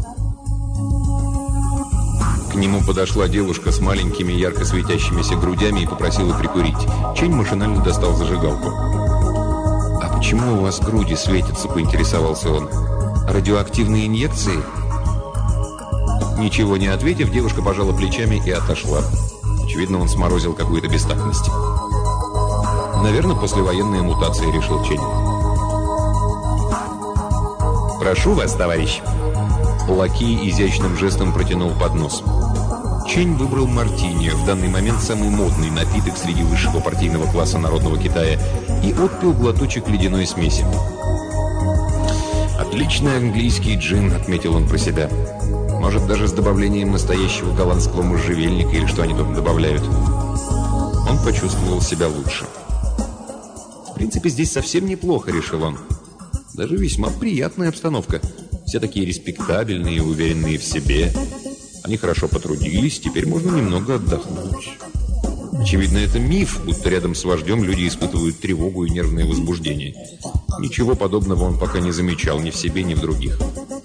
К нему подошла девушка с маленькими ярко светящимися грудями и попросила прикурить. Чень машинально достал зажигалку. «А почему у вас груди светятся?» – поинтересовался он. «Радиоактивные инъекции?» Ничего не ответив, девушка пожала плечами и отошла. Очевидно, он сморозил какую-то бестактность. «Наверное, послевоенная мутация», — решил Чень. «Прошу вас, товарищ». Лакей изящным жестом протянул поднос. Чень выбрал мартини, в данный момент самый модный напиток среди высшего партийного класса народного Китая, и отпил глоточек ледяной смеси. «Отличный английский джин», — отметил он про себя. «Может, даже с добавлением настоящего голландского можжевельника или что они тут добавляют». Он почувствовал себя лучше. «В принципе, здесь совсем неплохо», — решил он. «Даже весьма приятная обстановка. Все такие респектабельные и уверенные в себе. Они хорошо потрудились, теперь можно немного отдохнуть». Очевидно, это миф, будто рядом с вождем люди испытывают тревогу и нервное возбуждение. Ничего подобного он пока не замечал ни в себе, ни в других.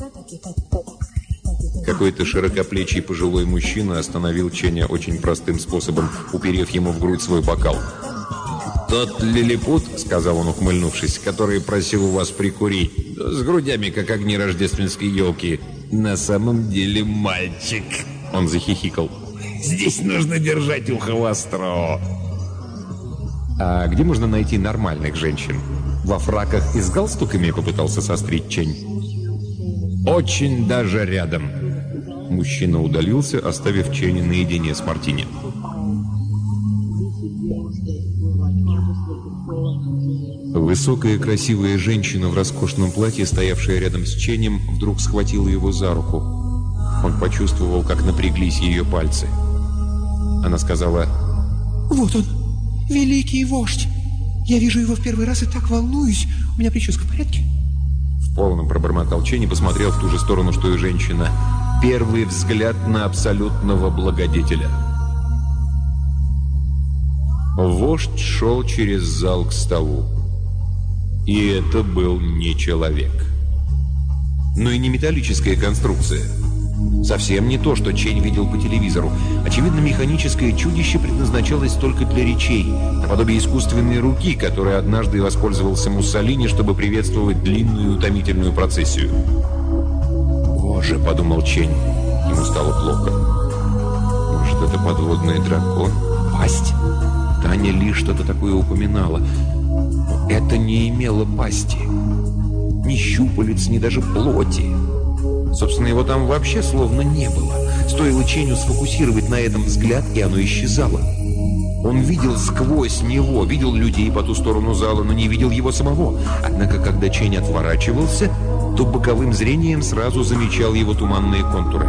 Какой-то широкоплечий пожилой мужчина остановил Ченя очень простым способом, уперев ему в грудь свой бокал. «Тот лилипут, — сказал он, ухмыльнувшись, — который просил у вас прикурить, с грудями, как огни рождественской елки, на самом деле мальчик!» Он захихикал. «Здесь нужно держать ухо востро!» «А где можно найти нормальных женщин? Во фраках и с галстуками?» — попытался сострить Чень. «Очень даже рядом!» Мужчина удалился, оставив Ченя наедине с мартини. Высокая красивая женщина в роскошном платье, стоявшая рядом с Ченем, вдруг схватила его за руку. Он почувствовал, как напряглись ее пальцы. Она сказала: «Вот он, великий вождь! Я вижу его в первый раз и так волнуюсь. У меня прическа в порядке?» В полном пробормотал Чень и посмотрел в ту же сторону, что и женщина. Первый взгляд на абсолютного благодетеля. Вождь шел через зал к столу. И это был не человек. Но и не металлическая конструкция. Совсем не то, что Чень видел по телевизору. Очевидно, механическое чудище предназначалось только для речей, наподобие искусственной руки, которой однажды воспользовался Муссолини, чтобы приветствовать длинную и утомительную процессию. «Боже!» — подумал Чень. Ему стало плохо. «Может, это подводный дракон? Пасть?» Таня Ли что-то такое упоминала. Это не имело пасти. Ни щупалец, ни даже плоти. Собственно, его там вообще словно не было. Стоило Ченю сфокусировать на этом взгляд, и оно исчезало. Он видел сквозь него, видел людей по ту сторону зала, но не видел его самого. Однако, когда Чень отворачивался, то боковым зрением сразу замечал его туманные контуры.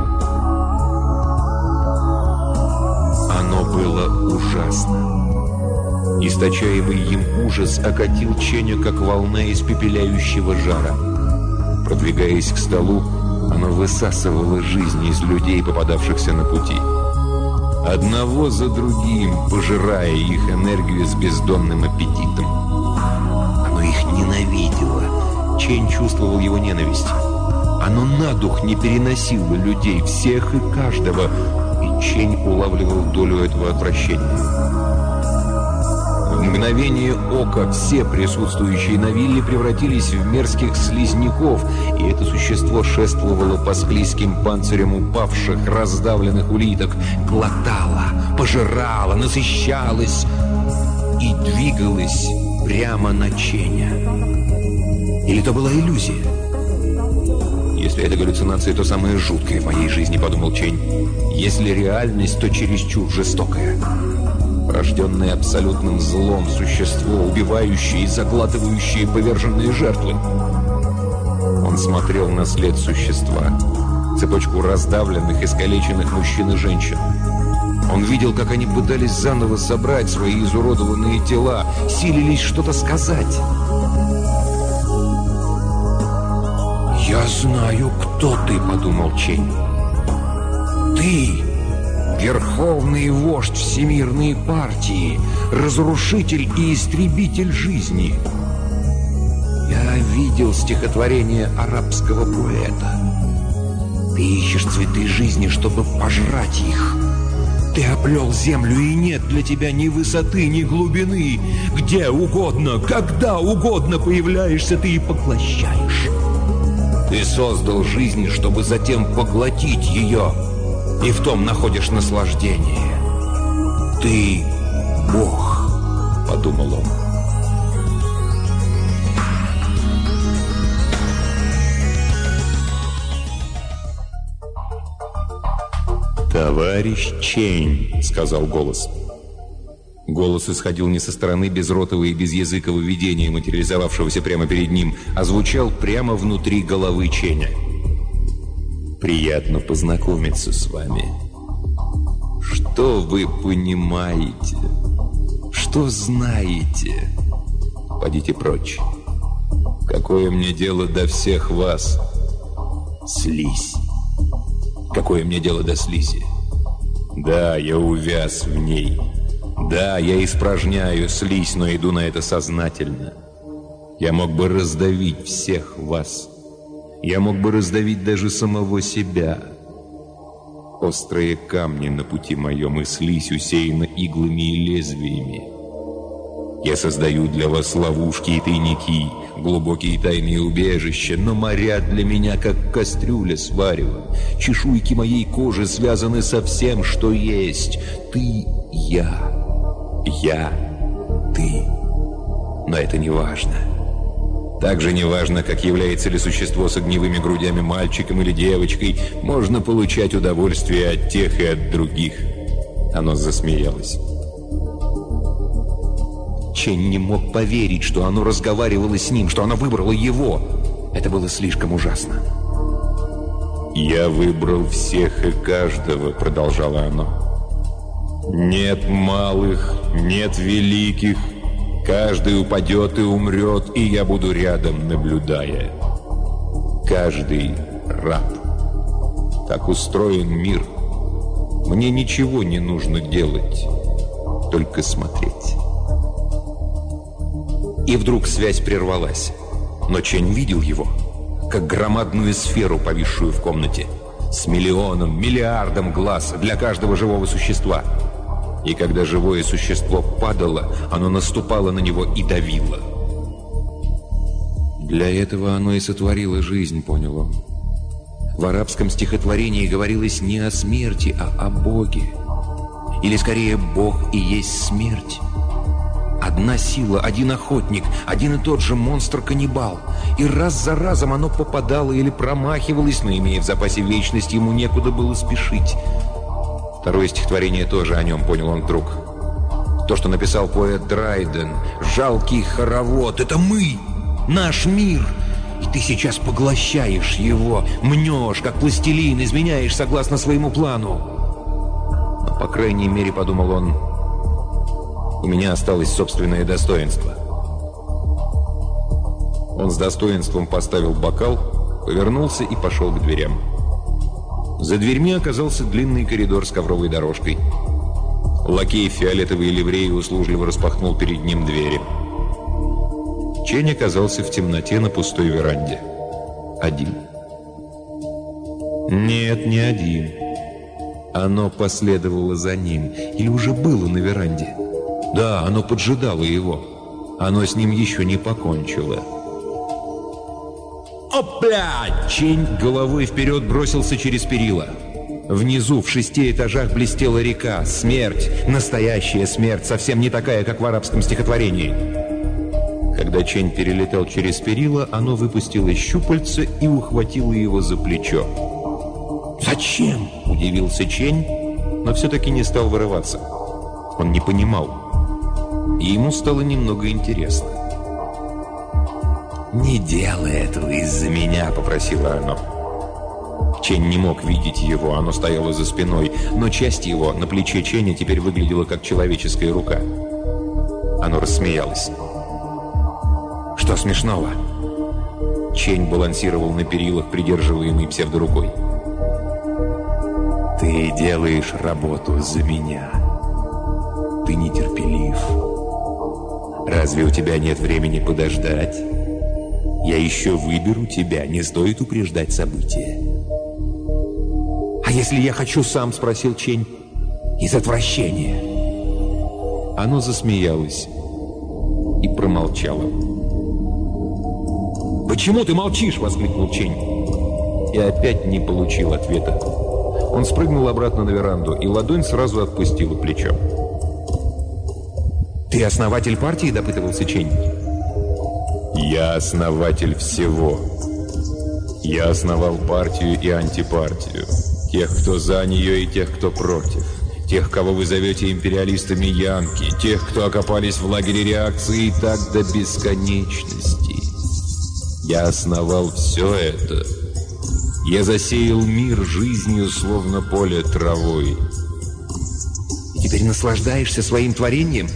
Оно было ужасно. Источаемый им ужас окатил Ченя, как волна испепеляющего жара. Продвигаясь к столу, оно высасывало жизнь из людей, попадавшихся на пути. Одного за другим, пожирая их энергию с бездонным аппетитом. Оно их ненавидело. Чень чувствовал его ненависть. Оно на дух не переносило людей, всех и каждого, и Чень улавливал долю этого отвращения. В мгновение ока все присутствующие на вилле превратились в мерзких слизняков, и это существо шествовало по склизким панцирям упавших, раздавленных улиток, глотало, пожирало, насыщалось и двигалось прямо на Ченя. Или это была иллюзия? Если это галлюцинация, то самое жуткое в моей жизни, подумал Чень. Если реальность, то чересчур жестокая. Рожденное абсолютным злом существо, убивающее и заглатывающее поверженные жертвы. Он смотрел на след существа, цепочку раздавленных, искалеченных мужчин и женщин. Он видел, как они пытались заново собрать свои изуродованные тела, силились что-то сказать. «Я знаю, кто ты», — подумал Чень. «Ты — верховный вождь Всемирной партии, разрушитель и истребитель жизни». Я видел стихотворение арабского поэта. Ты ищешь цветы жизни, чтобы пожрать их. Ты оплел землю, и нет для тебя ни высоты, ни глубины. Где угодно, когда угодно появляешься ты и поглощаешь. Ты создал жизнь, чтобы затем поглотить ее, и в том находишь наслаждение. Ты Бог, подумал он. «Товарищ Чень», — сказал голос. Голос исходил не со стороны безротого и безязыкого видения, материализовавшегося прямо перед ним, а звучал прямо внутри головы Ченя. «Приятно познакомиться с вами. Что вы понимаете? Что знаете? Подите прочь. Какое мне дело до всех вас? Слизь. Какое мне дело до слизи? Да, я увяз в ней. Да, я испражняю слизь, но иду на это сознательно. Я мог бы раздавить всех вас. Я мог бы раздавить даже самого себя. Острые камни на пути моем, и слизь усеяна иглами и лезвиями. Я создаю для вас ловушки и тайники, глубокие тайные убежища, но моря для меня, как кастрюля с варевом. Чешуйки моей кожи связаны со всем, что есть. Ты — я, ты. Но это не важно. Так же не важно, как является ли существо с огневыми грудями мальчиком или девочкой. Можно получать удовольствие от тех и от других. Оно засмеялось. Чень не мог поверить, что оно разговаривало с ним, что оно выбрало его. Это было слишком ужасно. «Я выбрал всех и каждого», — продолжало оно. «Нет малых, нет великих. Каждый упадет и умрет, и я буду рядом, наблюдая. Каждый раб. Так устроен мир. Мне ничего не нужно делать, только смотреть». И вдруг связь прервалась. Но Чень видел его, как громадную сферу, повисшую в комнате, с миллионом, миллиардом глаз для каждого живого существа. И когда живое существо падало, оно наступало на него и давило. Для этого оно и сотворило жизнь, понял он. В арабском стихотворении говорилось не о смерти, а о Боге. Или скорее, Бог и есть смерть. Одна сила, один охотник, один и тот же монстр-каннибал. И раз за разом оно попадало или промахивалось, но, имея в запасе вечность, ему некуда было спешить. Второе стихотворение тоже о нем, понял он вдруг. То, что написал поэт Драйден. «Жалкий хоровод — это мы, наш мир. И ты сейчас поглощаешь его, мнешь, как пластилин, изменяешь согласно своему плану». Но, по крайней мере, подумал он, у меня осталось собственное достоинство. Он с достоинством поставил бокал, повернулся и пошел к дверям. За дверьми оказался длинный коридор с ковровой дорожкой. Лакей в фиолетовой ливреи услужливо распахнул перед ним двери. Чень оказался в темноте на пустой веранде. Один. Нет, не один. Оно последовало за ним или уже было на веранде. Да, оно поджидало его. Оно с ним еще не покончило. «Опля!» Чень головой вперед бросился через перила. Внизу, в 6 этажах, блестела река. Смерть, настоящая смерть, совсем не такая, как в арабском стихотворении. Когда Чень перелетел через перила, оно выпустило щупальце и ухватило его за плечо. «Зачем?» – удивился Чень, но все-таки не стал вырываться. Он не понимал, и ему стало немного интересно. «Не делай этого из-за меня», — попросила оно. Чень не мог видеть его, оно стояло за спиной, но часть его на плече Ченя теперь выглядела как человеческая рука. Оно рассмеялось. «Что смешного?» Чень балансировал на перилах, придерживаемый псевдорукой. «Ты делаешь работу за меня. Ты нетерпелив. Разве у тебя нет времени подождать? Я еще выберу тебя, не стоит упреждать события». «А если я хочу сам?» — спросил Чень. «Из отвращения». Оно засмеялось и промолчало. «Почему ты молчишь?» — воскликнул Чень. И опять не получил ответа. Он спрыгнул обратно на веранду, и ладонь сразу отпустила плечо. «Ты основатель партии?» — допытывался Чень. «Я основатель всего. Я основал партию и антипартию. Тех, кто за нее, и тех, кто против. Тех, кого вы зовете империалистами Янки. Тех, кто окопались в лагере реакции, и так до бесконечности. Я основал все это. Я засеял мир жизнью, словно поле травой». «И теперь наслаждаешься своим творением?»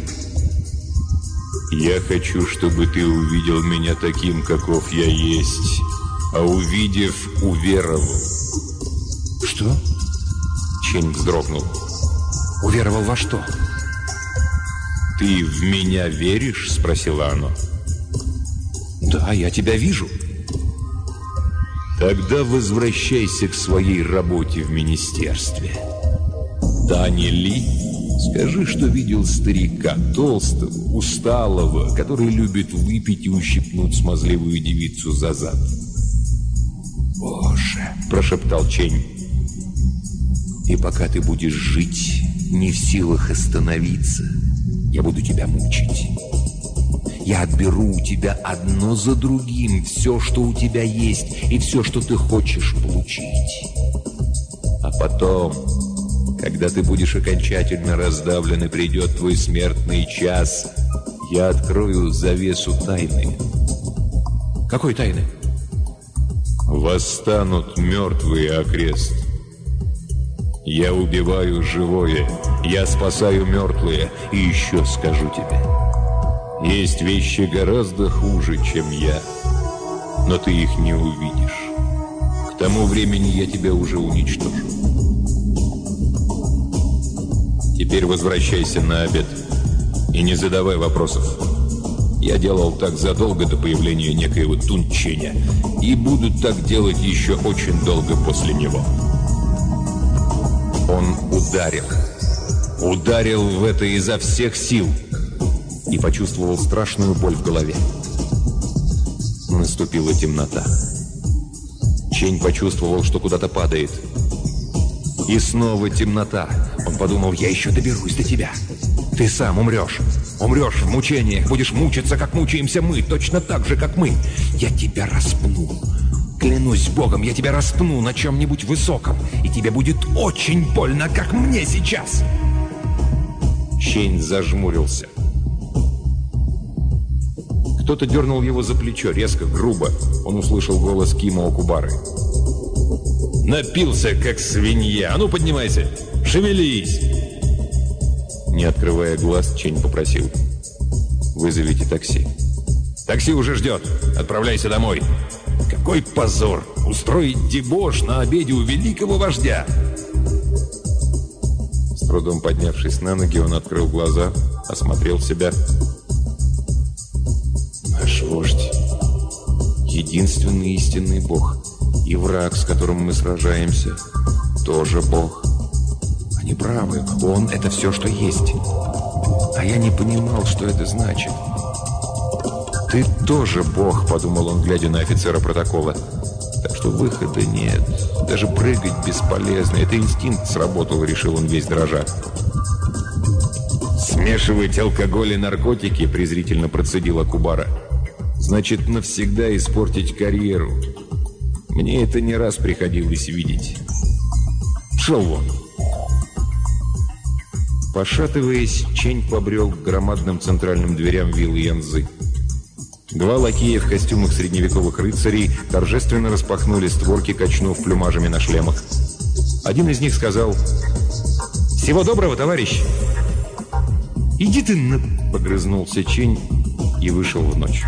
«Я хочу, чтобы ты увидел меня таким, каков я есть, а увидев, уверовал». «Что?» Чень вздрогнул. «Уверовал во что?» «Ты в меня веришь?» — спросила оно. «Да, я тебя вижу». «Тогда возвращайся к своей работе в министерстве. Дани Ли, скажи, что видел старика, толстого, усталого, который любит выпить и ущипнуть смазливую девицу за зад». «Боже!» – прошептал Чень. «И пока ты будешь жить, не в силах остановиться, я буду тебя мучить. Я отберу у тебя одно за другим все, что у тебя есть, и все, что ты хочешь получить. А потом, когда ты будешь окончательно раздавлен и придет твой смертный час, я открою завесу тайны». «Какой тайны?» «Восстанут мертвые, окрест. Я убиваю живое, я спасаю мертвые, и еще скажу тебе. Есть вещи гораздо хуже, чем я, но ты их не увидишь. К тому времени я тебя уже уничтожу. Теперь возвращайся на обед и не задавай вопросов. Я делал так задолго до появления некоего Тунченя и буду так делать еще очень долго после него». Он ударил в это изо всех сил и почувствовал страшную боль в голове. Наступила темнота. Чень почувствовал, что куда-то падает. И снова темнота. Он подумал: я еще доберусь до тебя. Ты сам умрешь. Умрешь в мучениях, будешь мучиться, как мучаемся мы, точно так же, как мы. Я тебя распну. Клянусь Богом, я тебя распну на чем-нибудь высоком, и тебе будет очень больно, как мне сейчас. Чень зажмурился. Кто-то дернул его за плечо, резко, грубо. Он услышал голос Кима Окубары. «Напился, как свинья! А ну, поднимайся! Шевелись!» Не открывая глаз, Чень попросил: «Вызовите такси». «Такси уже ждет. Отправляйся домой». «Какой позор! Устроить дебош на обеде у великого вождя!» С трудом поднявшись на ноги, он открыл глаза, осмотрел себя. Наш вождь — единственный истинный Бог. И враг, с которым мы сражаемся, тоже Бог. Они правы, он — это все, что есть. А я не понимал, что это значит. «Ты тоже Бог», — подумал он, глядя на офицера протокола. «Так что выхода нет. Даже прыгать бесполезно. Это инстинкт сработал», — решил он весь дрожа. «Смешивать алкоголь и наркотики», — презрительно процедила Окубара, «значит навсегда испортить карьеру. Мне это не раз приходилось видеть. Шел вон». Пошатываясь, Чень побрел к громадным центральным дверям виллы Янзы. Два лакея в костюмах средневековых рыцарей торжественно распахнули створки, качнув плюмажами на шлемах. Один из них сказал: «Всего доброго, товарищ!» «Иди ты на...» — погрызнулся Чень и вышел в ночь.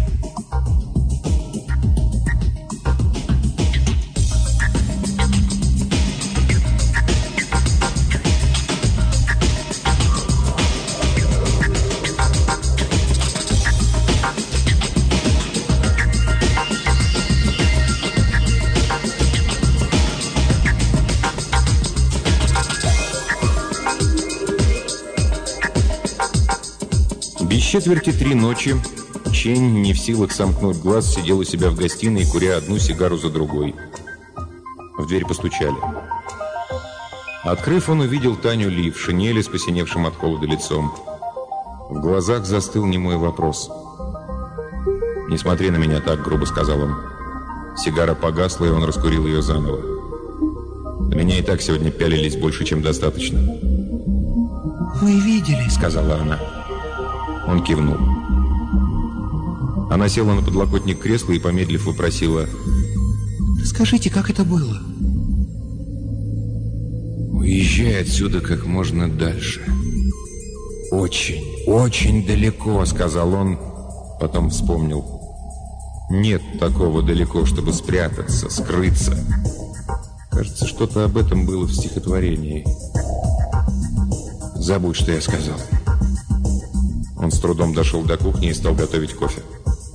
Без четверти 3 ночи Чень, не в силах сомкнуть глаз, сидел у себя в гостиной, куря одну сигару за другой. В дверь постучали. Открыв, он увидел Таню Ли в шинели с посиневшим от холода лицом. В глазах застыл немой вопрос. «Не смотри на меня так», — грубо сказал он. Сигара погасла, и он раскурил ее заново. «На меня и так сегодня пялились больше, чем достаточно». «Мы видели», — сказала она. Он кивнул. Она села на подлокотник кресла и, помедлив, вопросила: «Скажите, как это было?» «Уезжай отсюда как можно дальше. Очень, очень далеко», — сказал он, потом вспомнил. «Нет такого далеко, чтобы спрятаться, скрыться». Кажется, что-то об этом было в стихотворении. «Забудь, что я сказал». Он с трудом дошел до кухни и стал готовить кофе.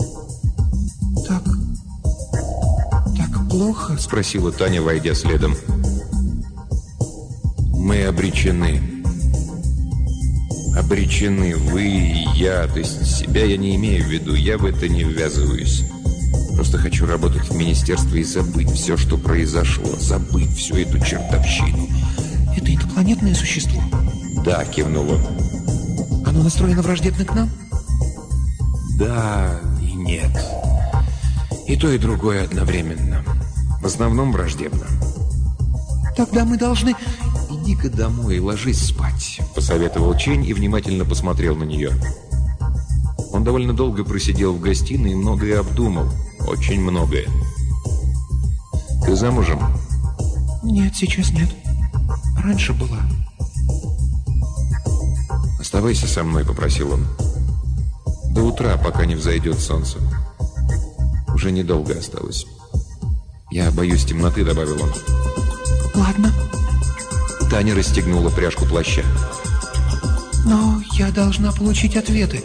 «Так плохо?» — спросила Таня, войдя следом. «Мы обречены. Обречены, вы и я. То есть себя я не имею в виду, я в это не ввязываюсь. Просто хочу работать в министерстве и забыть все, что произошло. Забыть всю эту чертовщину». «Это инопланетное существо?» «Да», — кивнул он. «Оно настроено враждебно к нам?» «Да и нет. И то, и другое одновременно. В основном враждебно». «Тогда мы должны...» «Иди-ка домой и ложись спать», — посоветовал Чень и внимательно посмотрел на нее. Он довольно долго просидел в гостиной и многое обдумал. Очень многое. «Ты замужем?» «Нет, сейчас нет. Раньше была». «Оставайся со мной», — попросил он. «До утра, пока не взойдет солнце. Уже недолго осталось. Я боюсь темноты», — добавил он. «Ладно». Таня расстегнула пряжку плаща. «Но я должна получить ответы».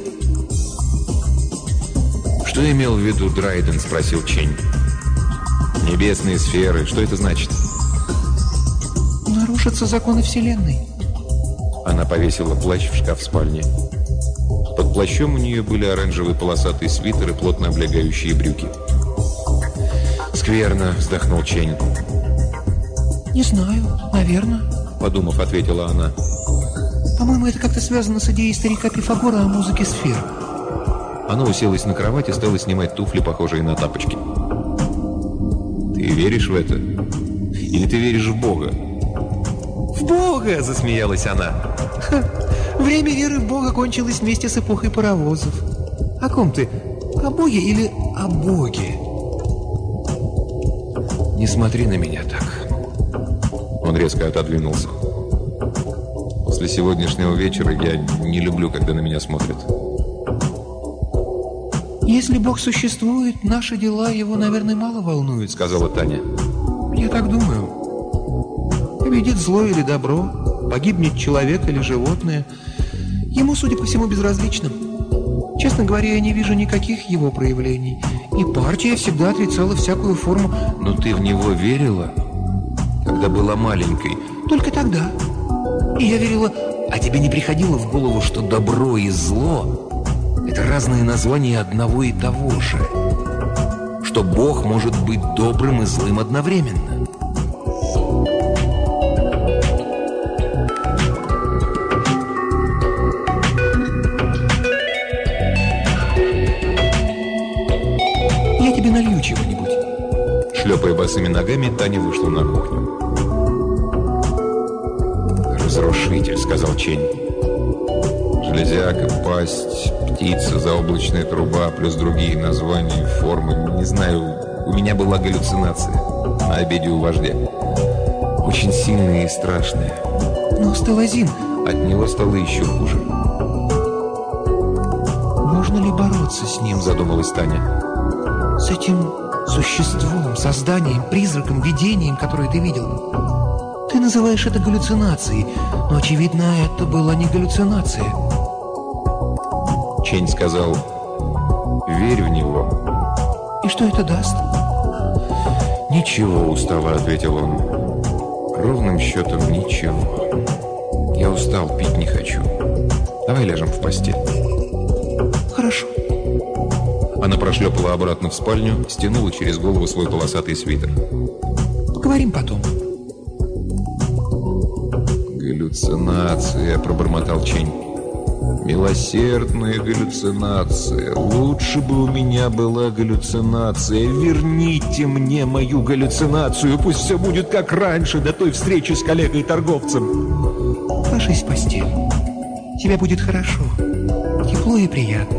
«Что имел в виду Драйден?» — спросил Чень. «Небесные сферы. Что это значит?» «Нарушатся законы Вселенной». Она повесила плащ в шкаф в спальне. Под плащом у нее были оранжевый полосатый свитер и плотно облегающие брюки. «Скверно», — вздохнул Чень. «Не знаю, наверное», — подумав, ответила она. «По-моему, это как-то связано с идеей старика Пифагора о музыке сфер». Она уселась на кровать и стала снимать туфли, похожие на тапочки. «Ты веришь в это? Или ты веришь в Бога?» «В Бога!» — засмеялась она. «Время веры в Бога кончилось вместе с эпохой паровозов. О ком ты? О Боге или о Боге?» «Не смотри на меня так». Он резко отодвинулся. «После сегодняшнего вечера я не люблю, когда на меня смотрят». «Если Бог существует, наши дела его, наверное, мало волнуют», — сказала Таня. «Я так думаю. Победит зло или добро, погибнет человек или животное. Ему, судя по всему, безразлично. Честно говоря, я не вижу никаких его проявлений. И партия всегда отрицала всякую форму». «Но ты в него верила, когда была маленькой?» «Только тогда. И я верила...» «А тебе не приходило в голову, что добро и зло — это разные названия одного и того же? Что Бог может быть добрым и злым одновременно?» «Я тебе налью чего-нибудь». Шлепая босыми ногами, Таня вышла на кухню. «Разрушитель», — сказал Чень. Железяка, пасть, птица, заоблачная труба, плюс другие названия, формы. Не знаю, у меня была галлюцинация на обеде у вождя. Очень сильная и страшная. Но Сталазин... От него стало еще хуже. Можно ли бороться с ним? Задумалась Таня. С этим существом, созданием, призраком, видением, которое ты видел. Ты называешь это галлюцинацией, но, очевидно, это была не галлюцинация. Чень сказал: верь в него. И что это даст? Ничего, устало ответил он. Ровным счетом ничего. Я устал, пить не хочу. Давай ляжем в постель. Хорошо. Она прошлепала обратно в спальню, стянула через голову свой полосатый свитер. Поговорим потом. Галлюцинация, пробормотал Чень. Милосердная галлюцинация. Лучше бы у меня была галлюцинация. Верните мне мою галлюцинацию. Пусть все будет как раньше, до той встречи с коллегой-торговцем. Ложись в постель. Тебе будет хорошо. Тепло и приятно.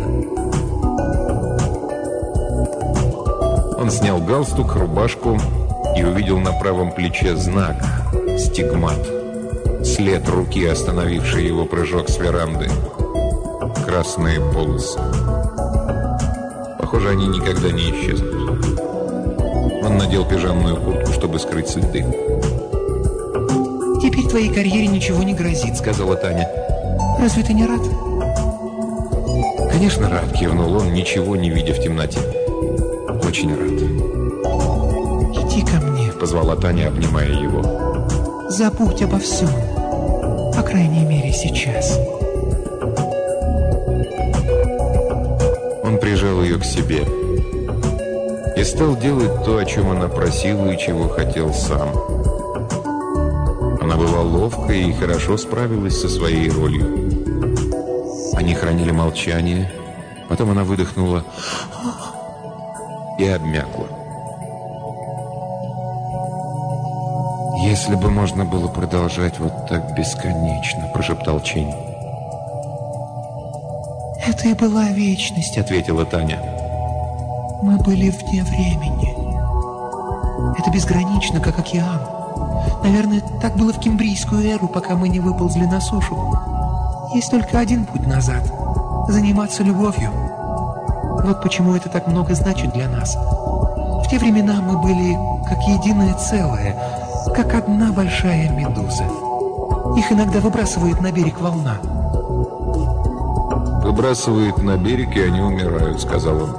Он снял галстук, рубашку и увидел на правом плече знак — стигмат. След руки, остановивший его прыжок с веранды. Красные полосы. Похоже, они никогда не исчезнут. Он надел пижамную куртку, чтобы скрыть следы. «Теперь твоей карьере ничего не грозит», — сказала Таня. «Разве ты не рад?» «Конечно рад», — кивнул он, ничего не видя в темноте. «Очень рад». «Иди ко мне», — позвала Таня, обнимая его. «Забудь обо всем. По крайней мере, сейчас». Он прижал ее к себе и стал делать то, о чем она просила и чего хотел сам. Она была ловкой и хорошо справилась со своей ролью. Они хранили молчание, потом она выдохнула и обмякла. «Если бы можно было продолжать вот так бесконечно», — прошептал Чень. «Это и была вечность», — ответила Таня. «Мы были вне времени. Это безгранично, как океан. Наверное, так было в кембрийскую эру, пока мы не выползли на сушу. Есть только один путь назад — заниматься любовью. Вот почему это так много значит для нас. В те времена мы были как единое целое, как одна большая медуза. Их иногда выбрасывает на берег волна». «Выбрасывает на берег, и они умирают», — сказал он.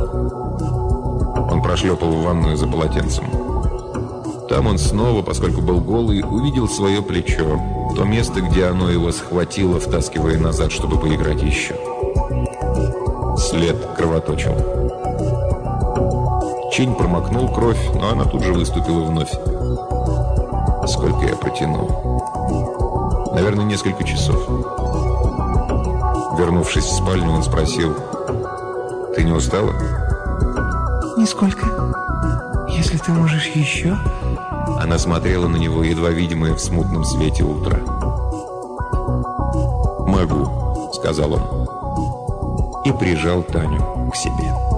Он прошлепал в ванную за полотенцем. Там он снова, поскольку был голый, увидел свое плечо, то место, где оно его схватило, втаскивая назад, чтобы поиграть еще. След кровоточил. Чень промокнул кровь, но она тут же выступила вновь. Сколько я протянул? Наверное, несколько часов. Вернувшись в спальню, он спросил: «Ты не устала?» «Нисколько. Если ты можешь еще...» Она смотрела на него, едва видимое в смутном свете утра. «Могу», — сказал он. И прижал Таню к себе.